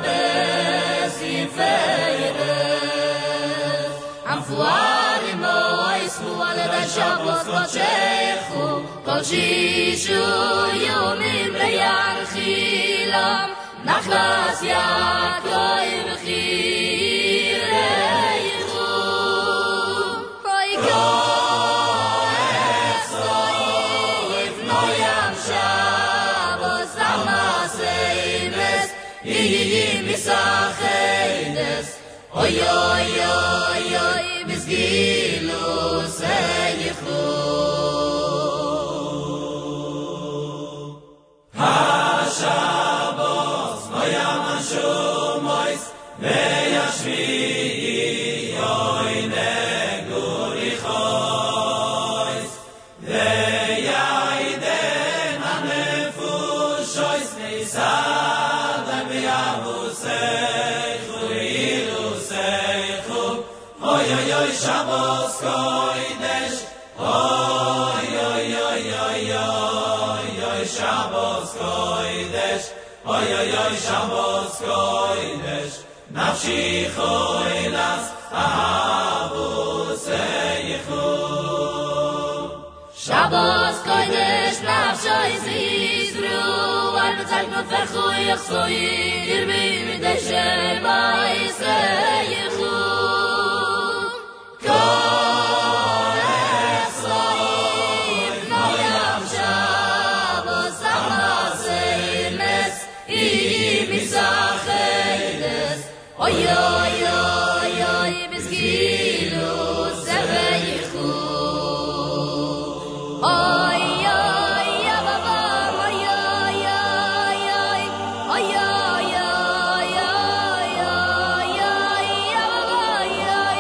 besifeides Amfuarim oismu aledai Shabbos kodshechu Kol shishu yomim leyanchilam Nachlas Yaakov v'chireichu Oy koes oy v'noyam Shabbos Amaseimes Yiyim isacheides Oy oy oy oy bizgilu seyichu Ha-Shabbos Noyam Anshu נפשי חוילס אהבו סייכו שבוס קוידש נפשי זיזרו על בצלק נפחו יחסוי ירבי מדי שבאי סייכו כל אכסוי נוים שבוס המסילס אי מסחיידס oy oy oy oy miskilu seveichu oy oy baba oy oy oy oy oy oy oy oy oy baba oy oy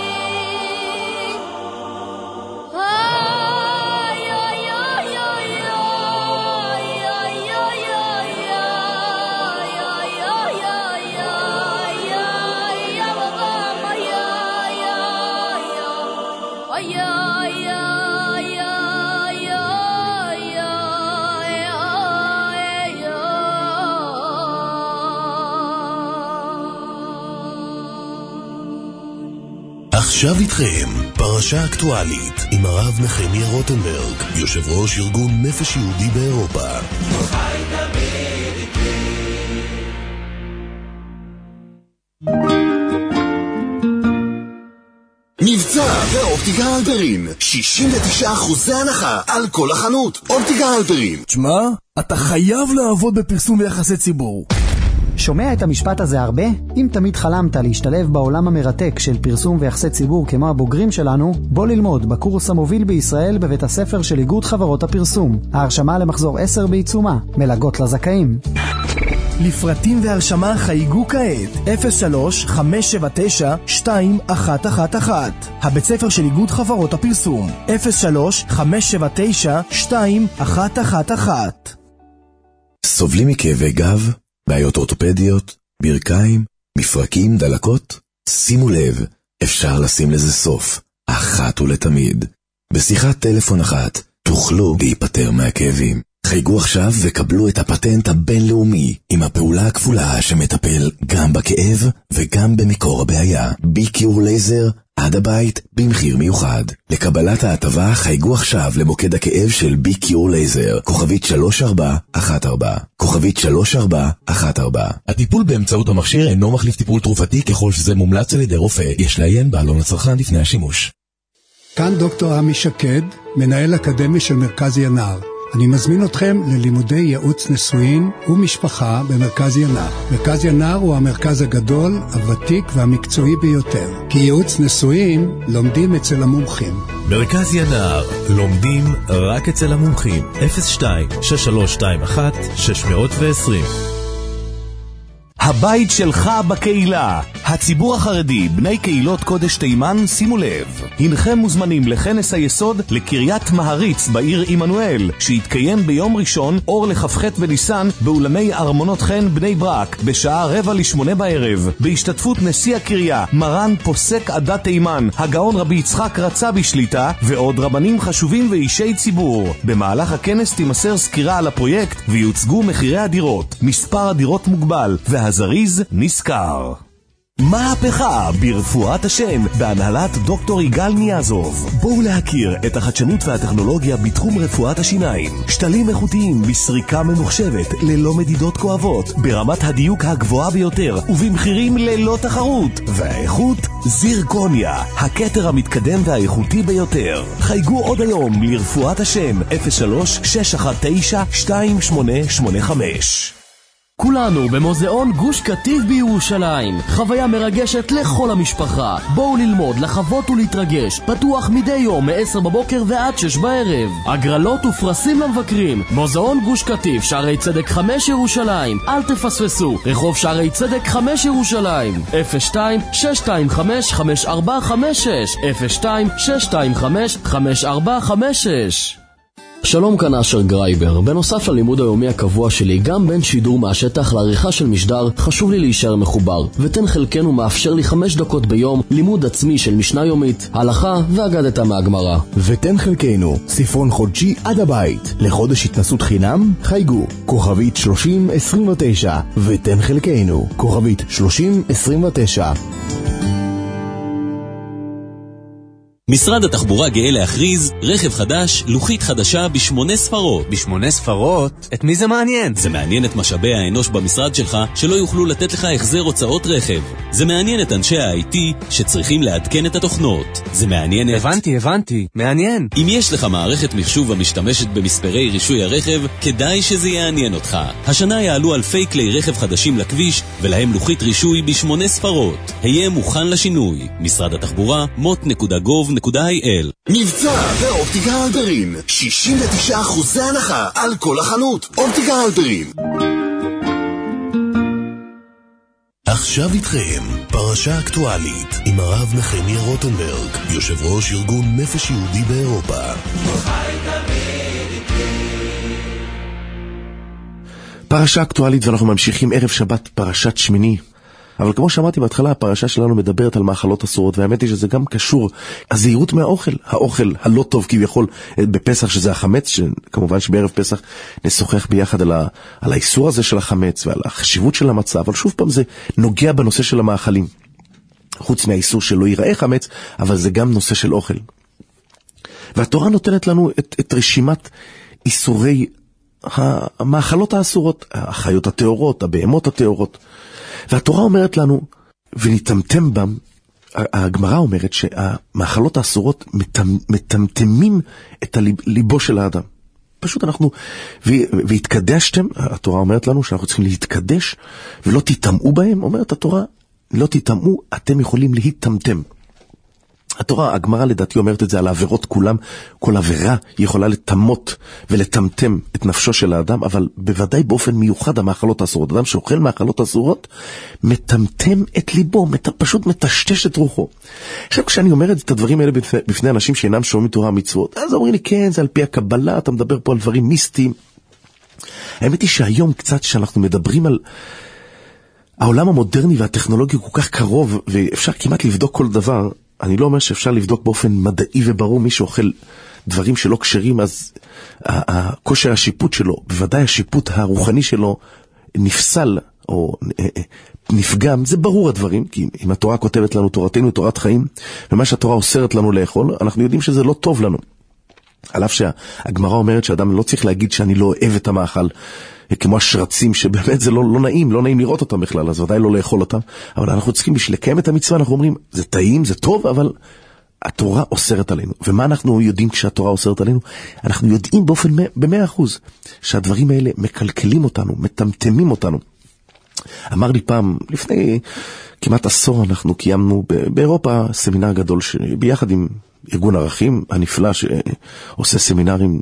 עכשיו איתכם, פרשה אקטואלית עם הרב נחמיה רוטנברג, יושב ראש ארגון נפש יהודי באירופה. מבצע באופטיקה הלפרין, 69% הנחה על כל החנות. אופטיקה הלפרין. תשמע, אתה חייב לעבוד בפרסום ויחסי ציבור. שומע את המשפט הזה הרבה? אם תמיד חלמת להשתלב בעולם המרתק של פרסום ויחסי ציבור כמו הבוגרים שלנו, בוא ללמוד בקורס המוביל בישראל בבית הספר של איגוד חברות הפרסום. ההרשמה למחזור 10 בעיצומה, מלגות לזכאים. לפרטים והרשמה חייגו כעת 03-579-2111. הבית ספר של איגוד חברות הפרסום 03-579-2111. סובלים מכאבי גב? בעיות אורתופדיות, ברכיים, מפרקים, דלקות? שימו לב, אפשר לשים לזה סוף, אחת ולתמיד. בשיחת טלפון אחת תוכלו להיפטר מהכאבים. חייגו עכשיו וקבלו את הפטנט הבינלאומי עם הפעולה הכפולה שמטפל גם בכאב וגם במקור הבעיה. בי-קיור לייזר עד הבית במחיר מיוחד. לקבלת ההטבה חייגו עכשיו למוקד הכאב של בי-קיור לייזר, כוכבית 3414, כוכבית 3414. הטיפול באמצעות המכשיר אינו מחליף טיפול תרופתי ככל שזה מומלץ על ידי רופא. יש לעיין בעלון הצרכן לפני השימוש. כאן דוקטור עמי שקד, מנהל אקדמי של מרכז ינער. אני מזמין אתכם ללימודי ייעוץ נישואין ומשפחה במרכז ינער. מרכז ינער הוא המרכז הגדול, הוותיק והמקצועי ביותר. כי ייעוץ נישואין לומדים אצל המומחים. מרכז ינער, לומדים רק אצל המומחים. 02-6321-620. הבית שלך בקהילה. הציבור החרדי, בני קהילות קודש תימן, שימו לב. הנכם מוזמנים לכנס היסוד לקריית מהריץ בעיר עמנואל, שיתקיים ביום ראשון, אור לכ"ח בניסן, באולמי ארמונות חן בני ברק, בשעה 7:45 בערב, בהשתתפות נשיא הקריה, מרן פוסק עדת תימן, הגאון רבי יצחק רצה בשליטה, ועוד רבנים חשובים ואישי ציבור. במהלך הכנס תימסר סקירה על הפרויקט, ויוצגו מחירי הדירות. מספר הדירות מוגבל, והזריז נזכר. מהפכה ברפואת השן בהנהלת דוקטור יגאל ניאזוב. בואו להכיר את החדשנות והטכנולוגיה בתחום רפואת השיניים. שתלים איכותיים בסריקה ממוחשבת ללא מדידות כואבות, ברמת הדיוק הגבוהה ביותר ובמחירים ללא תחרות. והאיכות זירקוניה, הכתר המתקדם והאיכותי ביותר. חייגו עוד היום לרפואת השן 03-619-2885. כולנו במוזיאון גוש קטיף בירושלים. חוויה מרגשת לכל המשפחה. בואו ללמוד, לחוות ולהתרגש. פתוח מדי יום מ-10 בבוקר ועד 6 בערב. הגרלות ופרסים למבקרים. מוזיאון גוש קטיף, שערי צדק 5 ירושלים. אל תפספסו. רחוב שערי צדק 5 ירושלים. 02-625-5456. 02-625-5456. שלום, כאן אשר גרייבר. בנוסף ללימוד היומי הקבוע שלי, גם בין שידור מהשטח לעריכה של משדר, חשוב לי להישאר מחובר. ותן חלקנו מאפשר לי 5 דקות ביום לימוד עצמי של משנה יומית, הלכה ואגדתה מהגמרא. ותן חלקנו, ספרון חודשי עד הבית. לחודש התנסות חינם, חייגו, כוכבית 3029. ותן חלקנו, כוכבית 3029. משרד התחבורה גאה להכריז רכב חדש, לוחית חדשה ב8 ספרות. ב8 ספרות? את מי זה מעניין? זה מעניין את משאבי האנוש במשרד שלך שלא יוכלו לתת לך החזר הוצאות רכב. זה מעניין את אנשי ה-IT שצריכים לעדכן את התוכנות. זה מעניין את... הבנתי, מעניין. אם יש לך מערכת מחשוב המשתמשת במספרי רישוי הרכב, כדאי שזה יעניין אותך. השנה יעלו אלפי כלי רכב חדשים לכביש ולהם לוחית רישוי ב8 ספרות. היה מוכן לשינוי. משרד התחבורה, mot.gov.il. מבצע באופטיקה הלפרין, 69% הנחה על כל החנות. אופטיקה הלפרין. עכשיו איתכם פרשה אקטואלית עם הרב נחמיה רוטנברג, יושב ראש ארגון נפש יהודי באירופה. פרשה אקטואלית, ואנחנו ממשיכים ערב שבת פרשת שמיני. אבל כמו שאמרתי בהתחלה, הפרשה שלנו מדברת על מאכלות אסורות, והאמת היא שזה גם קשור, הזהירות מהאוכל, האוכל הלא טוב כביכול בפסח, שזה החמץ, כמובן שבערב פסח נשוחח ביחד על האיסור הזה של החמץ ועל החשיבות של המצה, אבל שוב פעם זה נוגע בנושא של המאכלים, חוץ מהאיסור שלא ייראה חמץ, אבל זה גם נושא של אוכל. והתורה נותנת לנו את רשימת איסורי המאכלות האסורות, החיות הטהורות, הבהמות הטהורות. והתורה אומרת לנו, ונתמתם בם, הגמרא אומרת שהמאכלות האסורות מטמטמים את ליבו של האדם. פשוט אנחנו, והתקדשתם, התורה אומרת לנו שאנחנו צריכים להתקדש, ולא תטמאו בהם, אומרת התורה, לא תטמאו, אתם יכולים להתמתם. התורה, הגמרא לדעתי אומרת את זה על העבירות כולם, כל עבירה יכולה לטמות ולטמטם את נפשו של האדם, אבל בוודאי באופן מיוחד המאכלות האסורות. אדם שאוכל מאכלות אסורות, מטמטם את ליבו, פשוט מטשטש את רוחו. עכשיו כשאני אומר את הדברים האלה בפני אנשים שאינם שומעים תורה ומצוות, אז אומרים לי, כן, זה על פי הקבלה, אתה מדבר פה על דברים מיסטיים. האמת היא שהיום קצת שאנחנו מדברים על העולם המודרני והטכנולוגי כל כך קרוב, ואפשר כמעט לבדוק כל דבר, אני לא אומר שאפשר לבדוק באופן מדעי וברור מי שאוכל דברים שלא כשרים, אז הכושר השיפוט שלו, בוודאי השיפוט הרוחני שלו, נפסל או נפגם. זה ברור הדברים, כי אם התורה כותבת לנו תורתנו, תורת חיים, ומה שהתורה אוסרת לנו לאכול, אנחנו יודעים שזה לא טוב לנו. על אף שהגמרא אומרת שאדם לא צריך להגיד שאני לא אוהב את המאכל, כמו השרצים, שבאמת זה לא נעים, לא נעים לראות אותם בכלל, אז ודאי לא לאכול אותם, אבל אנחנו צריכים בשביל לקיים את המצווה, אנחנו אומרים, זה טעים, זה טוב, אבל התורה אוסרת עלינו. ומה אנחנו יודעים כשהתורה אוסרת עלינו? אנחנו יודעים באופן ב100% שהדברים האלה מקלקלים אותנו, מטמטמים אותנו. אמר לי פעם, לפני כמעט עשור, אנחנו קיימנו באירופה סמינר גדול, ביחד עם ארגון ערכים הנפלא שעושה סמינרים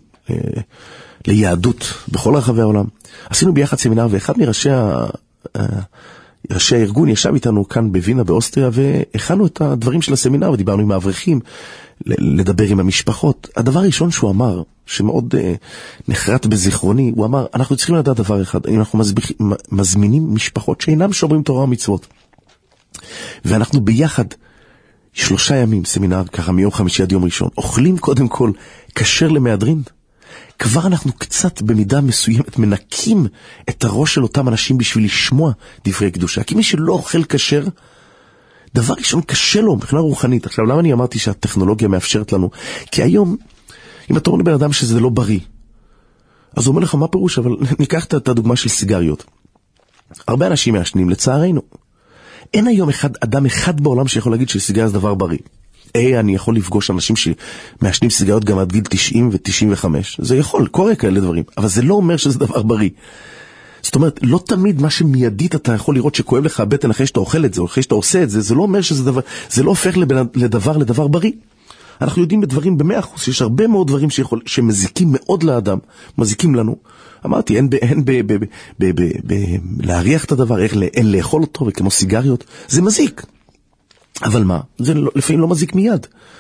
ליהדות בכל רחבי העולם. עשינו ביחד סמינר, ואחד מראשי הארגון ישב איתנו כאן בווינה באוסטריה, והכנו את הדברים של הסמינר, ודיברנו עם האברכים, לדבר עם המשפחות. הדבר הראשון שהוא אמר, שמאוד נחרט בזיכרוני, הוא אמר, אנחנו צריכים לדעת דבר אחד, אנחנו מזמינים משפחות שאינם שומרים תורה ומצוות. ואנחנו ביחד 3 ימים סמינר, ככה מיום חמישי עד יום ראשון, אוכלים קודם כל כשר למהדרין. כבר אנחנו קצת במידה מסוימת מנקים את הראש של אותם אנשים בשביל לשמוע דברי קדושה. כי מי שלא אוכל כשר, דבר ראשון קשה לו מבחינה רוחנית. עכשיו, למה אני אמרתי שהטכנולוגיה מאפשרת לנו? כי היום, אם אתה אומר לבן אדם שזה לא בריא, אז הוא אומר לך מה פירוש, אבל ניקח את הדוגמה של סיגריות. הרבה אנשים מעשנים, לצערנו. אין היום אדם אחד בעולם שיכול להגיד שסיגריה זה דבר בריא. אני יכול לפגוש אנשים שמעשנים סיגריות גם עד גיל 90 ו-95. זה יכול, קורה כאלה דברים, אבל זה לא אומר שזה דבר בריא. זאת אומרת, לא תמיד מה שמיידית אתה יכול לראות שכואב לך הבטן אחרי שאתה אוכל את זה, או אחרי שאתה עושה את זה, זה לא אומר שזה דבר, זה לא הופך לדבר בריא. אנחנו יודעים בדברים ב100% שיש הרבה מאוד דברים שמזיקים מאוד לאדם, מזיקים לנו. אמרתי, אין להריח את הדבר, אין לאכול אותו, וכמו סיגריות, זה מזיק. אבל מה? זה לפעמים לא מזיק מיד.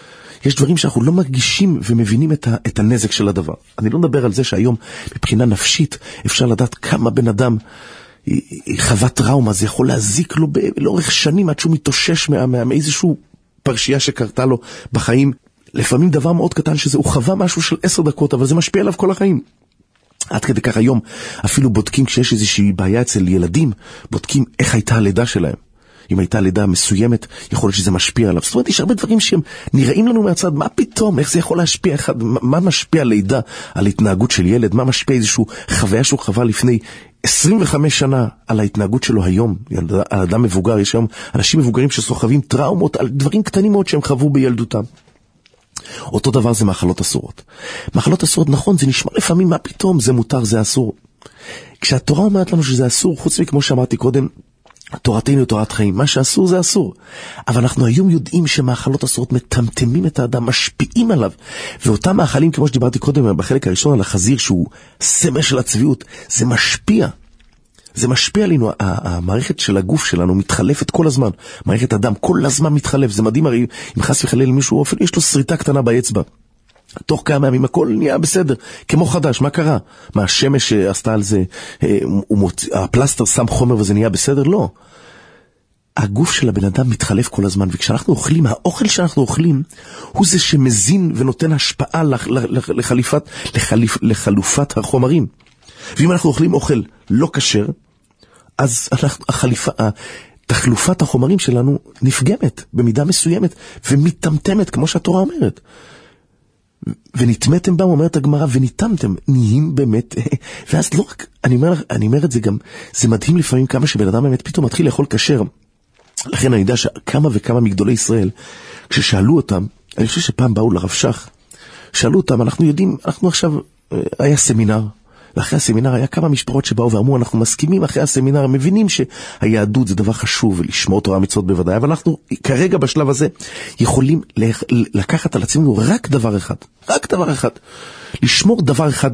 יש דברים שאנחנו לא מרגישים ומבינים את הנזק של הדבר. אני לא מדבר על זה שהיום מבחינה נפשית אפשר לדעת כמה בן אדם חווה טראומה, זה יכול להזיק לו לאורך שנים עד שהוא מתאושש מאיזשהו פרשייה שקרתה לו בחיים. לפעמים דבר מאוד קטן שזה, הוא חווה משהו של 10 דקות, אבל זה משפיע עליו כל החיים. עד כדי כך היום אפילו בודקים כשיש איזושהי בעיה אצל ילדים, בודקים איך הייתה הלידה שלהם. אם הייתה לידה מסוימת, יכול להיות שזה משפיע עליו. זאת אומרת, יש הרבה דברים שהם נראים לנו מהצד, מה פתאום, איך זה יכול להשפיע אחד, מה משפיע לידה על התנהגות של ילד, מה משפיע איזשהו חוויה שהוא חווה לפני 25 שנה על ההתנהגות שלו היום, על אדם מבוגר. יש היום אנשים מבוגרים שסוחבים טראומות על דברים קטנים מאוד שהם חוו בילדותם. אותו דבר זה מחלות אסורות. מחלות אסורות, נכון, זה נשמע לפעמים מה פתאום, זה מותר, זה אסור. כשהתורה אומרת לנו שזה אסור, חוץ מכמו שאמרתי קודם, תורתנו היא תורת חיים, מה שאסור זה אסור. אבל אנחנו היום יודעים שמאכלות אסורות מטמטמים את האדם, משפיעים עליו. ואותם מאכלים, כמו שדיברתי קודם בחלק הראשון על החזיר, שהוא סמל של הצביעות, זה משפיע. זה משפיע עלינו, המערכת של הגוף שלנו מתחלפת כל הזמן. מערכת הדם כל הזמן מתחלף, זה מדהים, הרי אם חס וחלילה מישהו, אפילו יש לו שריטה קטנה באצבע. תוך כמה ימים הכל נהיה בסדר, כמו חדש, מה קרה? מה, השמש עשתה על זה, הפלסטר שם חומר וזה נהיה בסדר? לא. הגוף של הבן אדם מתחלף כל הזמן, וכשאנחנו אוכלים, האוכל שאנחנו אוכלים, הוא זה שמזין ונותן השפעה לחלופת החומרים. ואם אנחנו אוכלים אוכל לא כשר, אז תחלופת החומרים שלנו נפגמת במידה מסוימת, ומתמתמת, כמו שהתורה אומרת. ונתמתם בה, אומרת הגמרא, וניתמתם, נהיים באמת, ואז לא רק, אני אומר את זה גם, זה מדהים לפעמים כמה שבן אדם באמת פתאום מתחיל לאכול כשר. לכן אני יודע שכמה וכמה מגדולי ישראל, כששאלו אותם, אני חושב שפעם באו לרב שך, שאלו אותם, אנחנו יודעים, אנחנו עכשיו, היה סמינר, ואחרי הסמינר היה כמה משפחות שבאו ואמרו, אנחנו מסכימים אחרי הסמינר, מבינים שהיהדות זה דבר חשוב, ולשמור תורה מצוות בוודאי, אבל אנחנו כרגע בשלב הזה יכולים לקחת על עצמנו רק דבר אחד, לשמור דבר אחד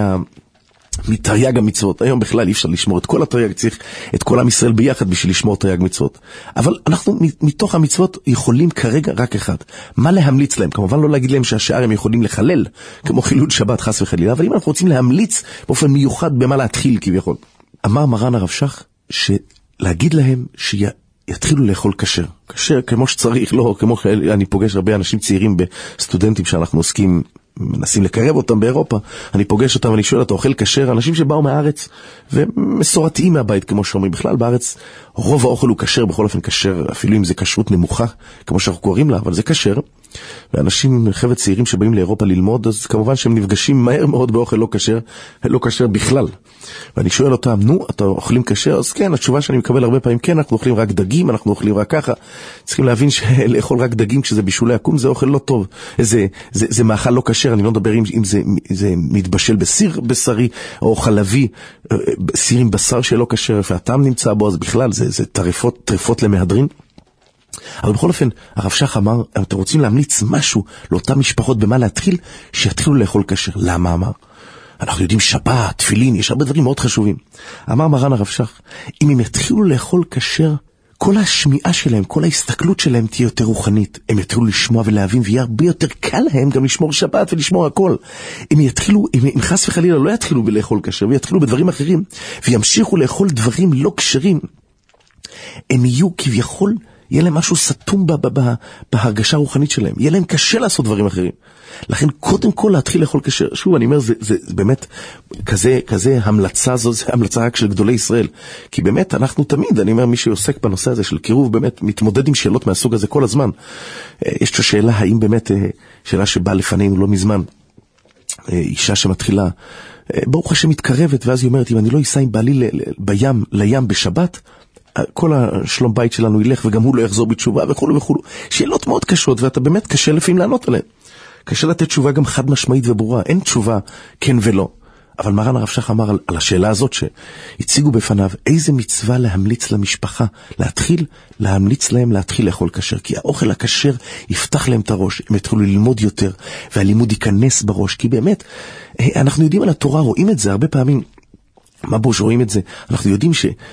מתרי"ג המצוות. היום בכלל אי אפשר לשמור את כל התרי"ג, צריך את כל עם ישראל ביחד בשביל לשמור תרי"ג מצוות. אבל אנחנו מתוך המצוות יכולים כרגע רק אחד. מה להמליץ להם? כמובן לא להגיד להם שהשאר הם יכולים לחלל, כמו חילול שבת חס וחלילה, אבל אם אנחנו רוצים להמליץ באופן מיוחד במה להתחיל כביכול. אמר מרן הרב שך שלהגיד להם שיתחילו לאכול כשר. כשר כמו שצריך, לא כמו אני פוגש הרבה אנשים צעירים בסטודנטים שאנחנו עוסקים מנסים לקרב אותם באירופה, אני פוגש אותם ואני שואל, אתה אוכל כשר? אנשים שבאו מהארץ ומסורתיים מהבית, כמו שאומרים בכלל, בארץ רוב האוכל הוא כשר, בכל אופן כשר, אפילו אם זה כשרות נמוכה, כמו שאנחנו קוראים לה, אבל זה כשר. ואנשים, חבר'ה צעירים שבאים לאירופה ללמוד, אז כמובן שהם נפגשים מהר מאוד באוכל לא כשר בכלל. ואני שואל אותם, נו, אתה אוכלים כשר? אז כן, התשובה שאני מקבל הרבה פעמים, כן, אנחנו אוכלים רק דגים, אנחנו אוכלים רק ככה. צריכים להבין שלאכול רק דגים כשזה בישולי עקום, זה אוכל לא טוב. זה מאכל לא כשר, אני לא מדבר אם זה מתבשל בסיר בשרי, או חלבי, סיר עם בשר שלא כשר, והטעם נמצא בו, אז בכלל, זה טרפות למהדרין. אבל בכל אופן, הרב שך אמר, אתם רוצים להמליץ משהו לאותן משפחות במה להתחיל, שיתחילו לאכול כשר. למה אמר? אנחנו יודעים שבת, תפילין, יש הרבה דברים מאוד חשובים. אמר מרן הרב שך, אם הם יתחילו לאכול כשר, כל השמיעה שלהם, כל ההסתכלות שלהם תהיה יותר רוחנית. הם יתחילו לשמוע ולהבין, ויהיה הרבה יותר קל להם גם לשמור שבת ולשמור הכל. אם חס וחלילה לא יתחילו לאכול כשר, ויתחילו בדברים אחרים, וימשיכו לאכול דברים לא כשרים, הם יהיו כביכול, יהיה להם משהו סתום בהרגשה הרוחנית שלהם. יהיה להם קשה לעשות דברים אחרים. לכן קודם כל להתחיל לאכול כשר. שוב, אני אומר, זה באמת כזה המלצה, זו זה המלצה רק של גדולי ישראל. כי באמת אנחנו תמיד, אני אומר, מי שעוסק בנושא הזה של קירוב, באמת מתמודד עם שאלות מהסוג הזה כל הזמן. יש את השאלה, האם באמת, שאלה שבאה לפנינו לא מזמן, אישה שמתחילה, ברוך השם מתקרבת, ואז היא אומרת, אם אני לא אסע עם בעלי לים בשבת, כל השלום בית שלנו ילך, וגם הוא לא יחזור בתשובה, וכולו וכולו. שאלות מאוד קשות, ואתה באמת קשה לפעמים לענות עליהן. קשה לתת תשובה גם חד משמעית וברורה. אין תשובה כן ולא. אבל מרן הרב שך אמר על השאלה הזאת שהציגו בפניו, איזה מצווה להמליץ למשפחה, להמליץ להם להתחיל לאכול כשר. כי האוכל הכשר יפתח להם את הראש, הם יתחילו ללמוד יותר, והלימוד ייכנס בראש. כי באמת, אנחנו יודעים על התורה, רואים את זה הרבה פעמים. מה בו שרואים את זה? אנחנו יודעים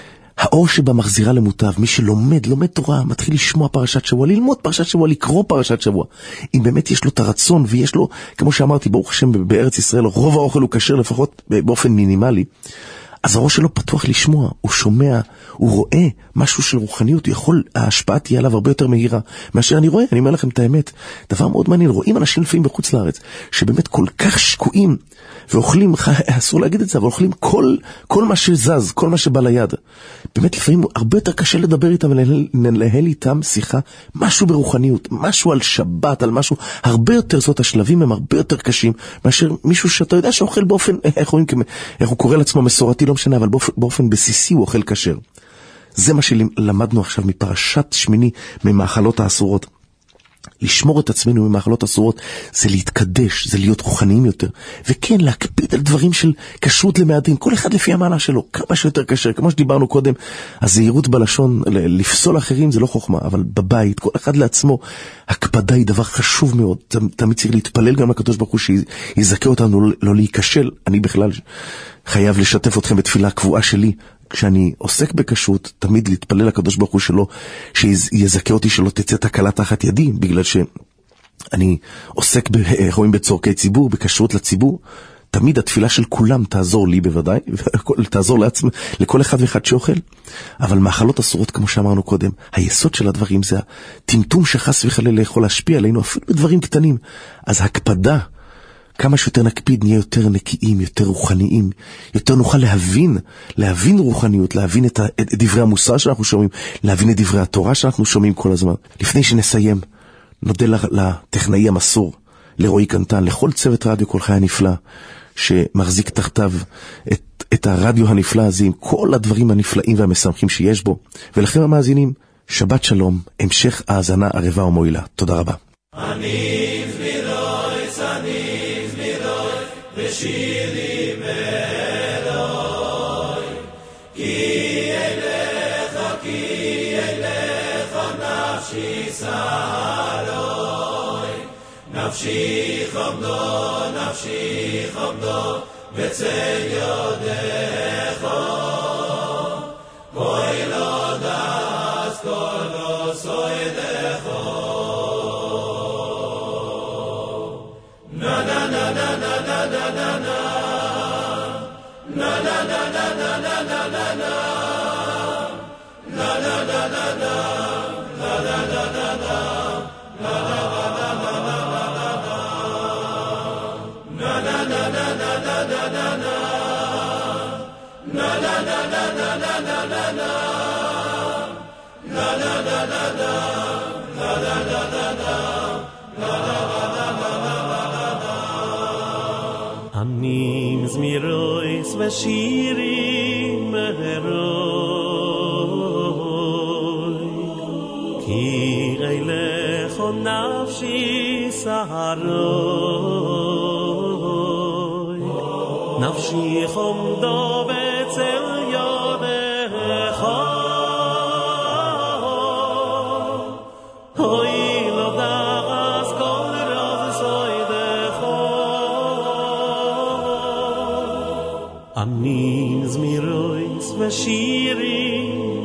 האור שבה מחזירה למוטב, מי שלומד תורה, מתחיל לשמוע פרשת שבוע, ללמוד פרשת שבוע, לקרוא פרשת שבוע. אם באמת יש לו את הרצון, ויש לו, כמו שאמרתי, ברוך השם בארץ ישראל, רוב האוכל הוא כשר לפחות באופן מינימלי, אז הראש שלו פתוח לשמוע, הוא שומע, הוא רואה משהו של רוחניות, ההשפעה תהיה עליו הרבה יותר מהירה, מאשר אני רואה, אני אומר לכם את האמת, דבר מאוד מעניין, רואים אנשים לפעמים בחוץ לארץ, שבאמת כל כך שקועים, ואוכלים, אסור להגיד את זה, אבל אוכלים כל מה שזז, כל מה שבא ליד. באמת לפעמים הרבה יותר קשה לדבר איתם, ולנהל איתם שיחה, משהו ברוחניות, משהו על שבת, על משהו, הרבה יותר, זאת השלבים הם הרבה יותר קשים, מאשר מישהו שאתה יודע שאוכל באופן, איך הוא קורא לעצמו מסורתי, לא משנה, אבל באופן בסיסי הוא אוכל כשר. זה מה שלמדנו עכשיו מפרשת שמיני, ממאכלות האסורות. לשמור את עצמנו ממאכלות אסורות זה להתקדש, זה להיות רוחניים יותר, וכן להקפיד על דברים של כשרות למעטים, כל אחד לפי המעלה שלו, כמה שיותר כשר, כמו שדיברנו קודם, הזהירות בלשון, לפסול אחרים זה לא חוכמה, אבל בבית, כל אחד לעצמו, הקפדה היא דבר חשוב מאוד, תמיד צריך להתפלל גם לקדוש ברוך הוא שיזכה אותנו לא להיכשל. אני בכלל חייב לשתף אתכם בתפילה הקבועה שלי, כשאני עוסק בכשרות, תמיד להתפלל לקדוש ברוך הוא שלו, שיזכה אותי שלא תצא תקלה תחת ידי, בגלל שאני עוסק בצורכי ציבור, בכשרות לציבור, תמיד התפילה של כולם תעזור לי בוודאי, תעזור לעצמם, לכל אחד ואחד שאוכל, אבל מאכלות אסורות, כמו שאמרנו קודם, היסוד של הדברים זה הטמטום שחס וחלילה יכול להשפיע עלינו, אפילו בדברים קטנים, אז הקפדה, כמה שיותר נקפיד, נהיה יותר נקיים, יותר רוחניים, יותר נוכל להבין רוחניות, להבין את דברי המוסר שאנחנו שומעים, להבין את דברי התורה שאנחנו שומעים כל הזמן. לפני שנסיים, נודה לטכנאי המסור, לרועי קנטן, לכל צוות רדיו כל חי הנפלא, שמחזיק תחתיו את הרדיו הנפלא הזה, עם כל הדברים הנפלאים והמשמחים שיש בו. ולכם המאזינים, שבת שלום, המשך האזנה ערבה ומועילה. תודה רבה. שירי אלוהי כי אליך נפשי שרוי נפשי חמדו בצל יודך בואי לא דעת כל עושייך na na na na na na na na na na na na na na na na na na Anim zmirois veshirim meheroi Ki eilecho nafshi saharoi Nafshi chomdo betzel yodecho Hoi lo da'as kol roz soidecho Anim zmirois veshirim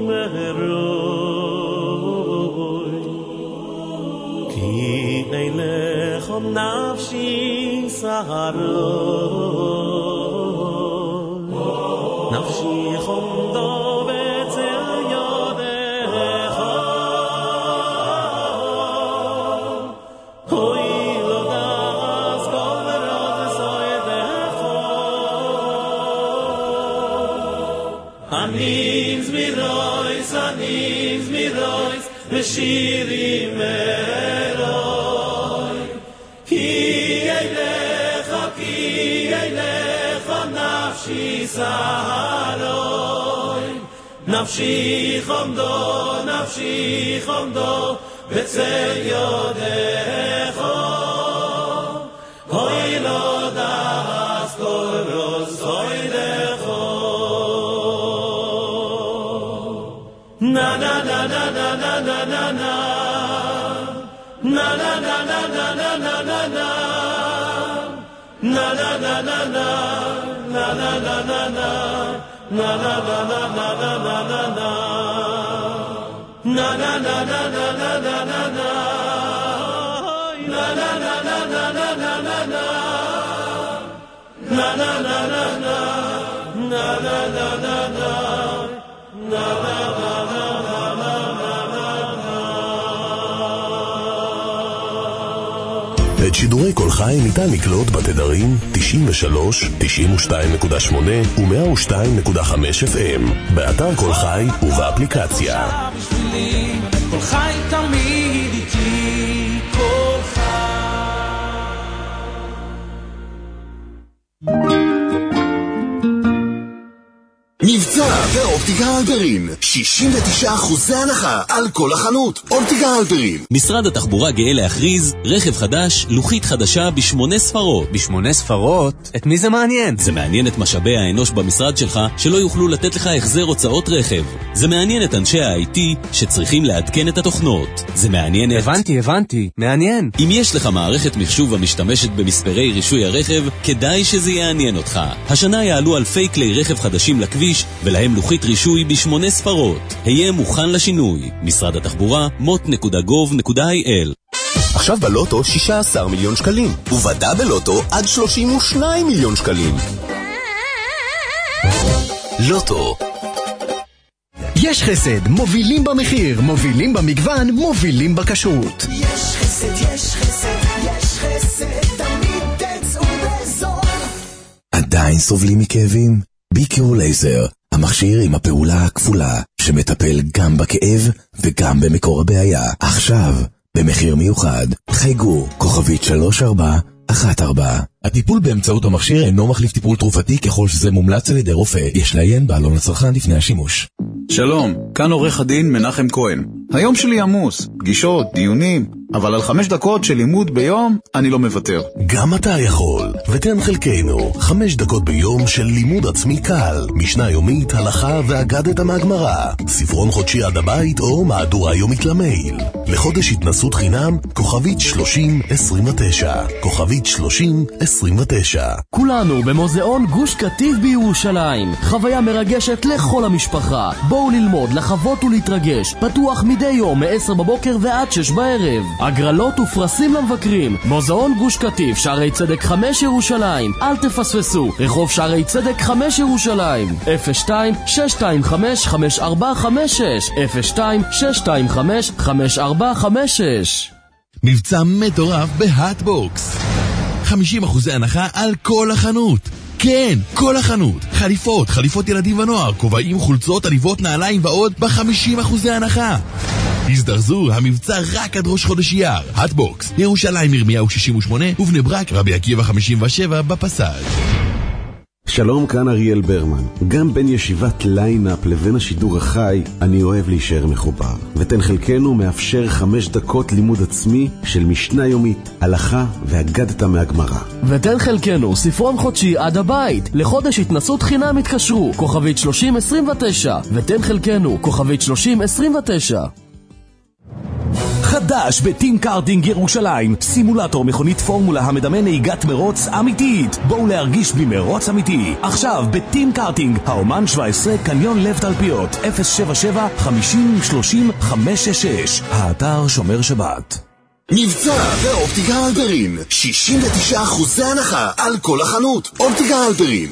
meheroi Ki eilecho nafshi saharoi Nafshi chomdo betzel yodecho Hoi lo da'as kol roz soidecho Anim zmirois veshirim eloi Ki eilecha nafshi saharoi Nafshi chomdo betzel yodecho Hoi lo da'as kol roz soidecho Na na na na na na na na na Na na na na na na na na na Na na na na na Na na na na na את שידורי כל חי ניתן לקלוט בתדרים 93, 92.8 ו-102.5 FM, באתר כל חי ובאפליקציה. כל חי תמיד איתי, כל חי. מבצע באופטיקה הלפרין, 69% הנחה על כל החנות. אופטיקה הלפרין. משרד התחבורה גאה להכריז רכב חדש, לוחית חדשה ב8 ספרות. ב8 ספרות? את מי זה מעניין? זה מעניין את משאבי האנוש במשרד שלך שלא יוכלו לתת לך החזר הוצאות רכב. זה מעניין את אנשי ה-IT שצריכים לעדכן את התוכנות. זה מעניין את... הבנתי, מעניין. אם יש לך מערכת מחשוב המשתמשת במספרי רישוי הרכב, כדאי שזה יעניין אותך. השנה יעלו אלפי כלי רכב חדשים לכביש ולהם לוחית רישוי ב8 ספרות. היה מוכן לשינוי. משרד התחבורה, mot.gov.il. עכשיו בלוטו 16 מיליון שקלים, ובדה בלוטו עד 32 מיליון שקלים. לוטו. יש חסד, מובילים במחיר, מובילים במגוון, מובילים בכשרות. יש חסד, יש חסד, יש חסד, תמיד תצאו בזול. עדיין סובלים מכאבים? ביקרו לייזר, המכשיר עם הפעולה הכפולה, שמטפל גם בכאב וגם במקור הבעיה. עכשיו, במחיר מיוחד, חייגו, כוכבית 3414. הטיפול באמצעות המכשיר אינו מחליף טיפול תרופתי ככל שזה מומלץ על ידי רופא. יש לעיין בעלון לצרכן לפני השימוש. שלום, כאן עורך הדין מנחם כהן. היום שלי עמוס, פגישות, דיונים, אבל על 5 דקות של לימוד ביום אני לא מוותר. גם אתה יכול, ותן חלקנו 5 דקות ביום של לימוד עצמי קל, משנה יומית, הלכה ואגדת מהגמרא, ספרון חודשי עד הבית או מהדורה יומית למייל. לחודש התנסות חינם, כוכבית 3029, כוכבית 3029. כולנו במוזיאון גוש קטיף בירושלים, חוויה מרגשת לכל המשפחה. בואו ללמוד, לחוות ולהתרגש, פתוח מדי יום מ-10 בבוקר ועד 6 בערב. הגרלות ופרסים למבקרים. מוזיאון גוש קטיף, שערי צדק 5 ירושלים. אל תפספסו, רחוב שערי צדק 5 ירושלים. 02-625-5456, 02-625-5456. מבצע מטורף בהאטבוקס, 50% הנחה על כל החנות. כן, כל החנות. חליפות, חליפות ילדים ונוער, כובעים, חולצות, עניבות, נעליים ועוד ב-50% הנחה. הזדרזו, המבצע רק עד ראש חודש אייר. האטבוקס, ירושלים ירמיהו 68 ובני ברק רבי עקיבא 57 בפסאז'. שלום, כאן אריאל ברמן. גם בין ישיבת ליינאפ לבין השידור החי, אני אוהב להישאר מחובר. ותן חלקנו מאפשר 5 דקות לימוד עצמי של משנה יומית, הלכה ואגדת מהגמרא. ותן חלקנו ספרון חודשי עד הבית. לחודש התנסות חינם התקשרו, כוכבית 3029. ותן חלקנו, כוכבית 3029. חדש בטים קארטינג ירושלים, סימולטור מכונית פורמולה המדמה נהיגת מרוץ אמיתית. בואו להרגיש במרוץ אמיתי. עכשיו בטים קארטינג, האומן 17, קניון לב תלפיות, 077-50-30-566. האתר שומר שבת. מבצע באופטיקה הלפרין, 69% הנחה על כל החנות. אופטיקה הלפרין.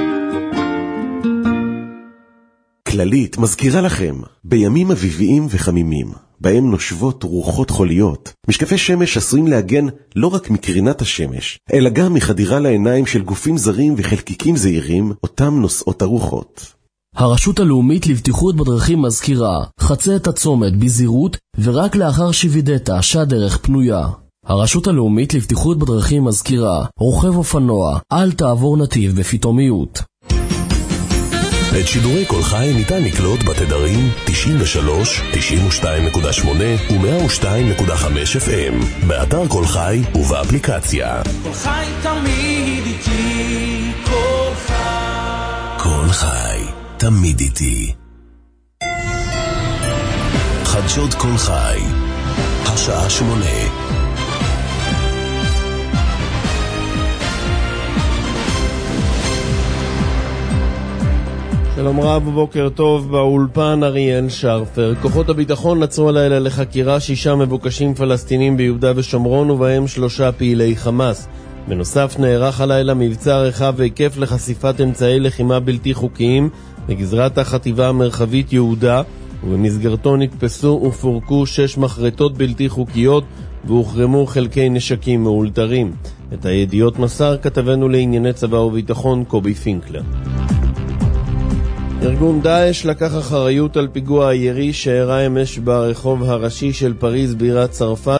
כללית מזכירה לכם, בימים אביביים וחמימים, בהם נושבות רוחות חוליות, משקפי שמש עשויים להגן לא רק מקרינת השמש, אלא גם מחדירה לעיניים של גופים זרים וחלקיקים זעירים, אותם נושאות הרוחות. הרשות הלאומית לבטיחות בדרכים מזכירה, חצה את הצומת בזהירות ורק לאחר שווידאת שהדרך פנויה. הרשות הלאומית לבטיחות בדרכים מזכירה, רוכב אופנוע, אל תעבור נתיב בפתאומיות. את שידורי כל חי ניתן לקלוט בתדרים 93, 92.8 ו-102.5 FM, באתר כל חי ובאפליקציה. כל חי תמיד איתי, כל חי. כל חי תמיד איתי. חדשות כל חי, השעה 8. שלום רב ובוקר טוב, באולפן אריאל שרפר. כוחות הביטחון נצרו הלילה לחקירה 6 מבוקשים פלסטינים ביהודה ושומרון ובהם 3 פעילי חמאס. בנוסף נערך הלילה מבצע רחב והיקף לחשיפת אמצעי לחימה בלתי חוקיים בגזרת החטיבה המרחבית יהודה, ובמסגרתו נתפסו ופורקו 6 מחרטות בלתי חוקיות והוחרמו חלקי נשקים מאולתרים. את הידיעות מסר כתבנו לענייני צבא וביטחון קובי פינקלר. ארגון דאעש לקח אחריות על פיגוע הירי שאירע אמש ברחוב הראשי של פריז בירת צרפת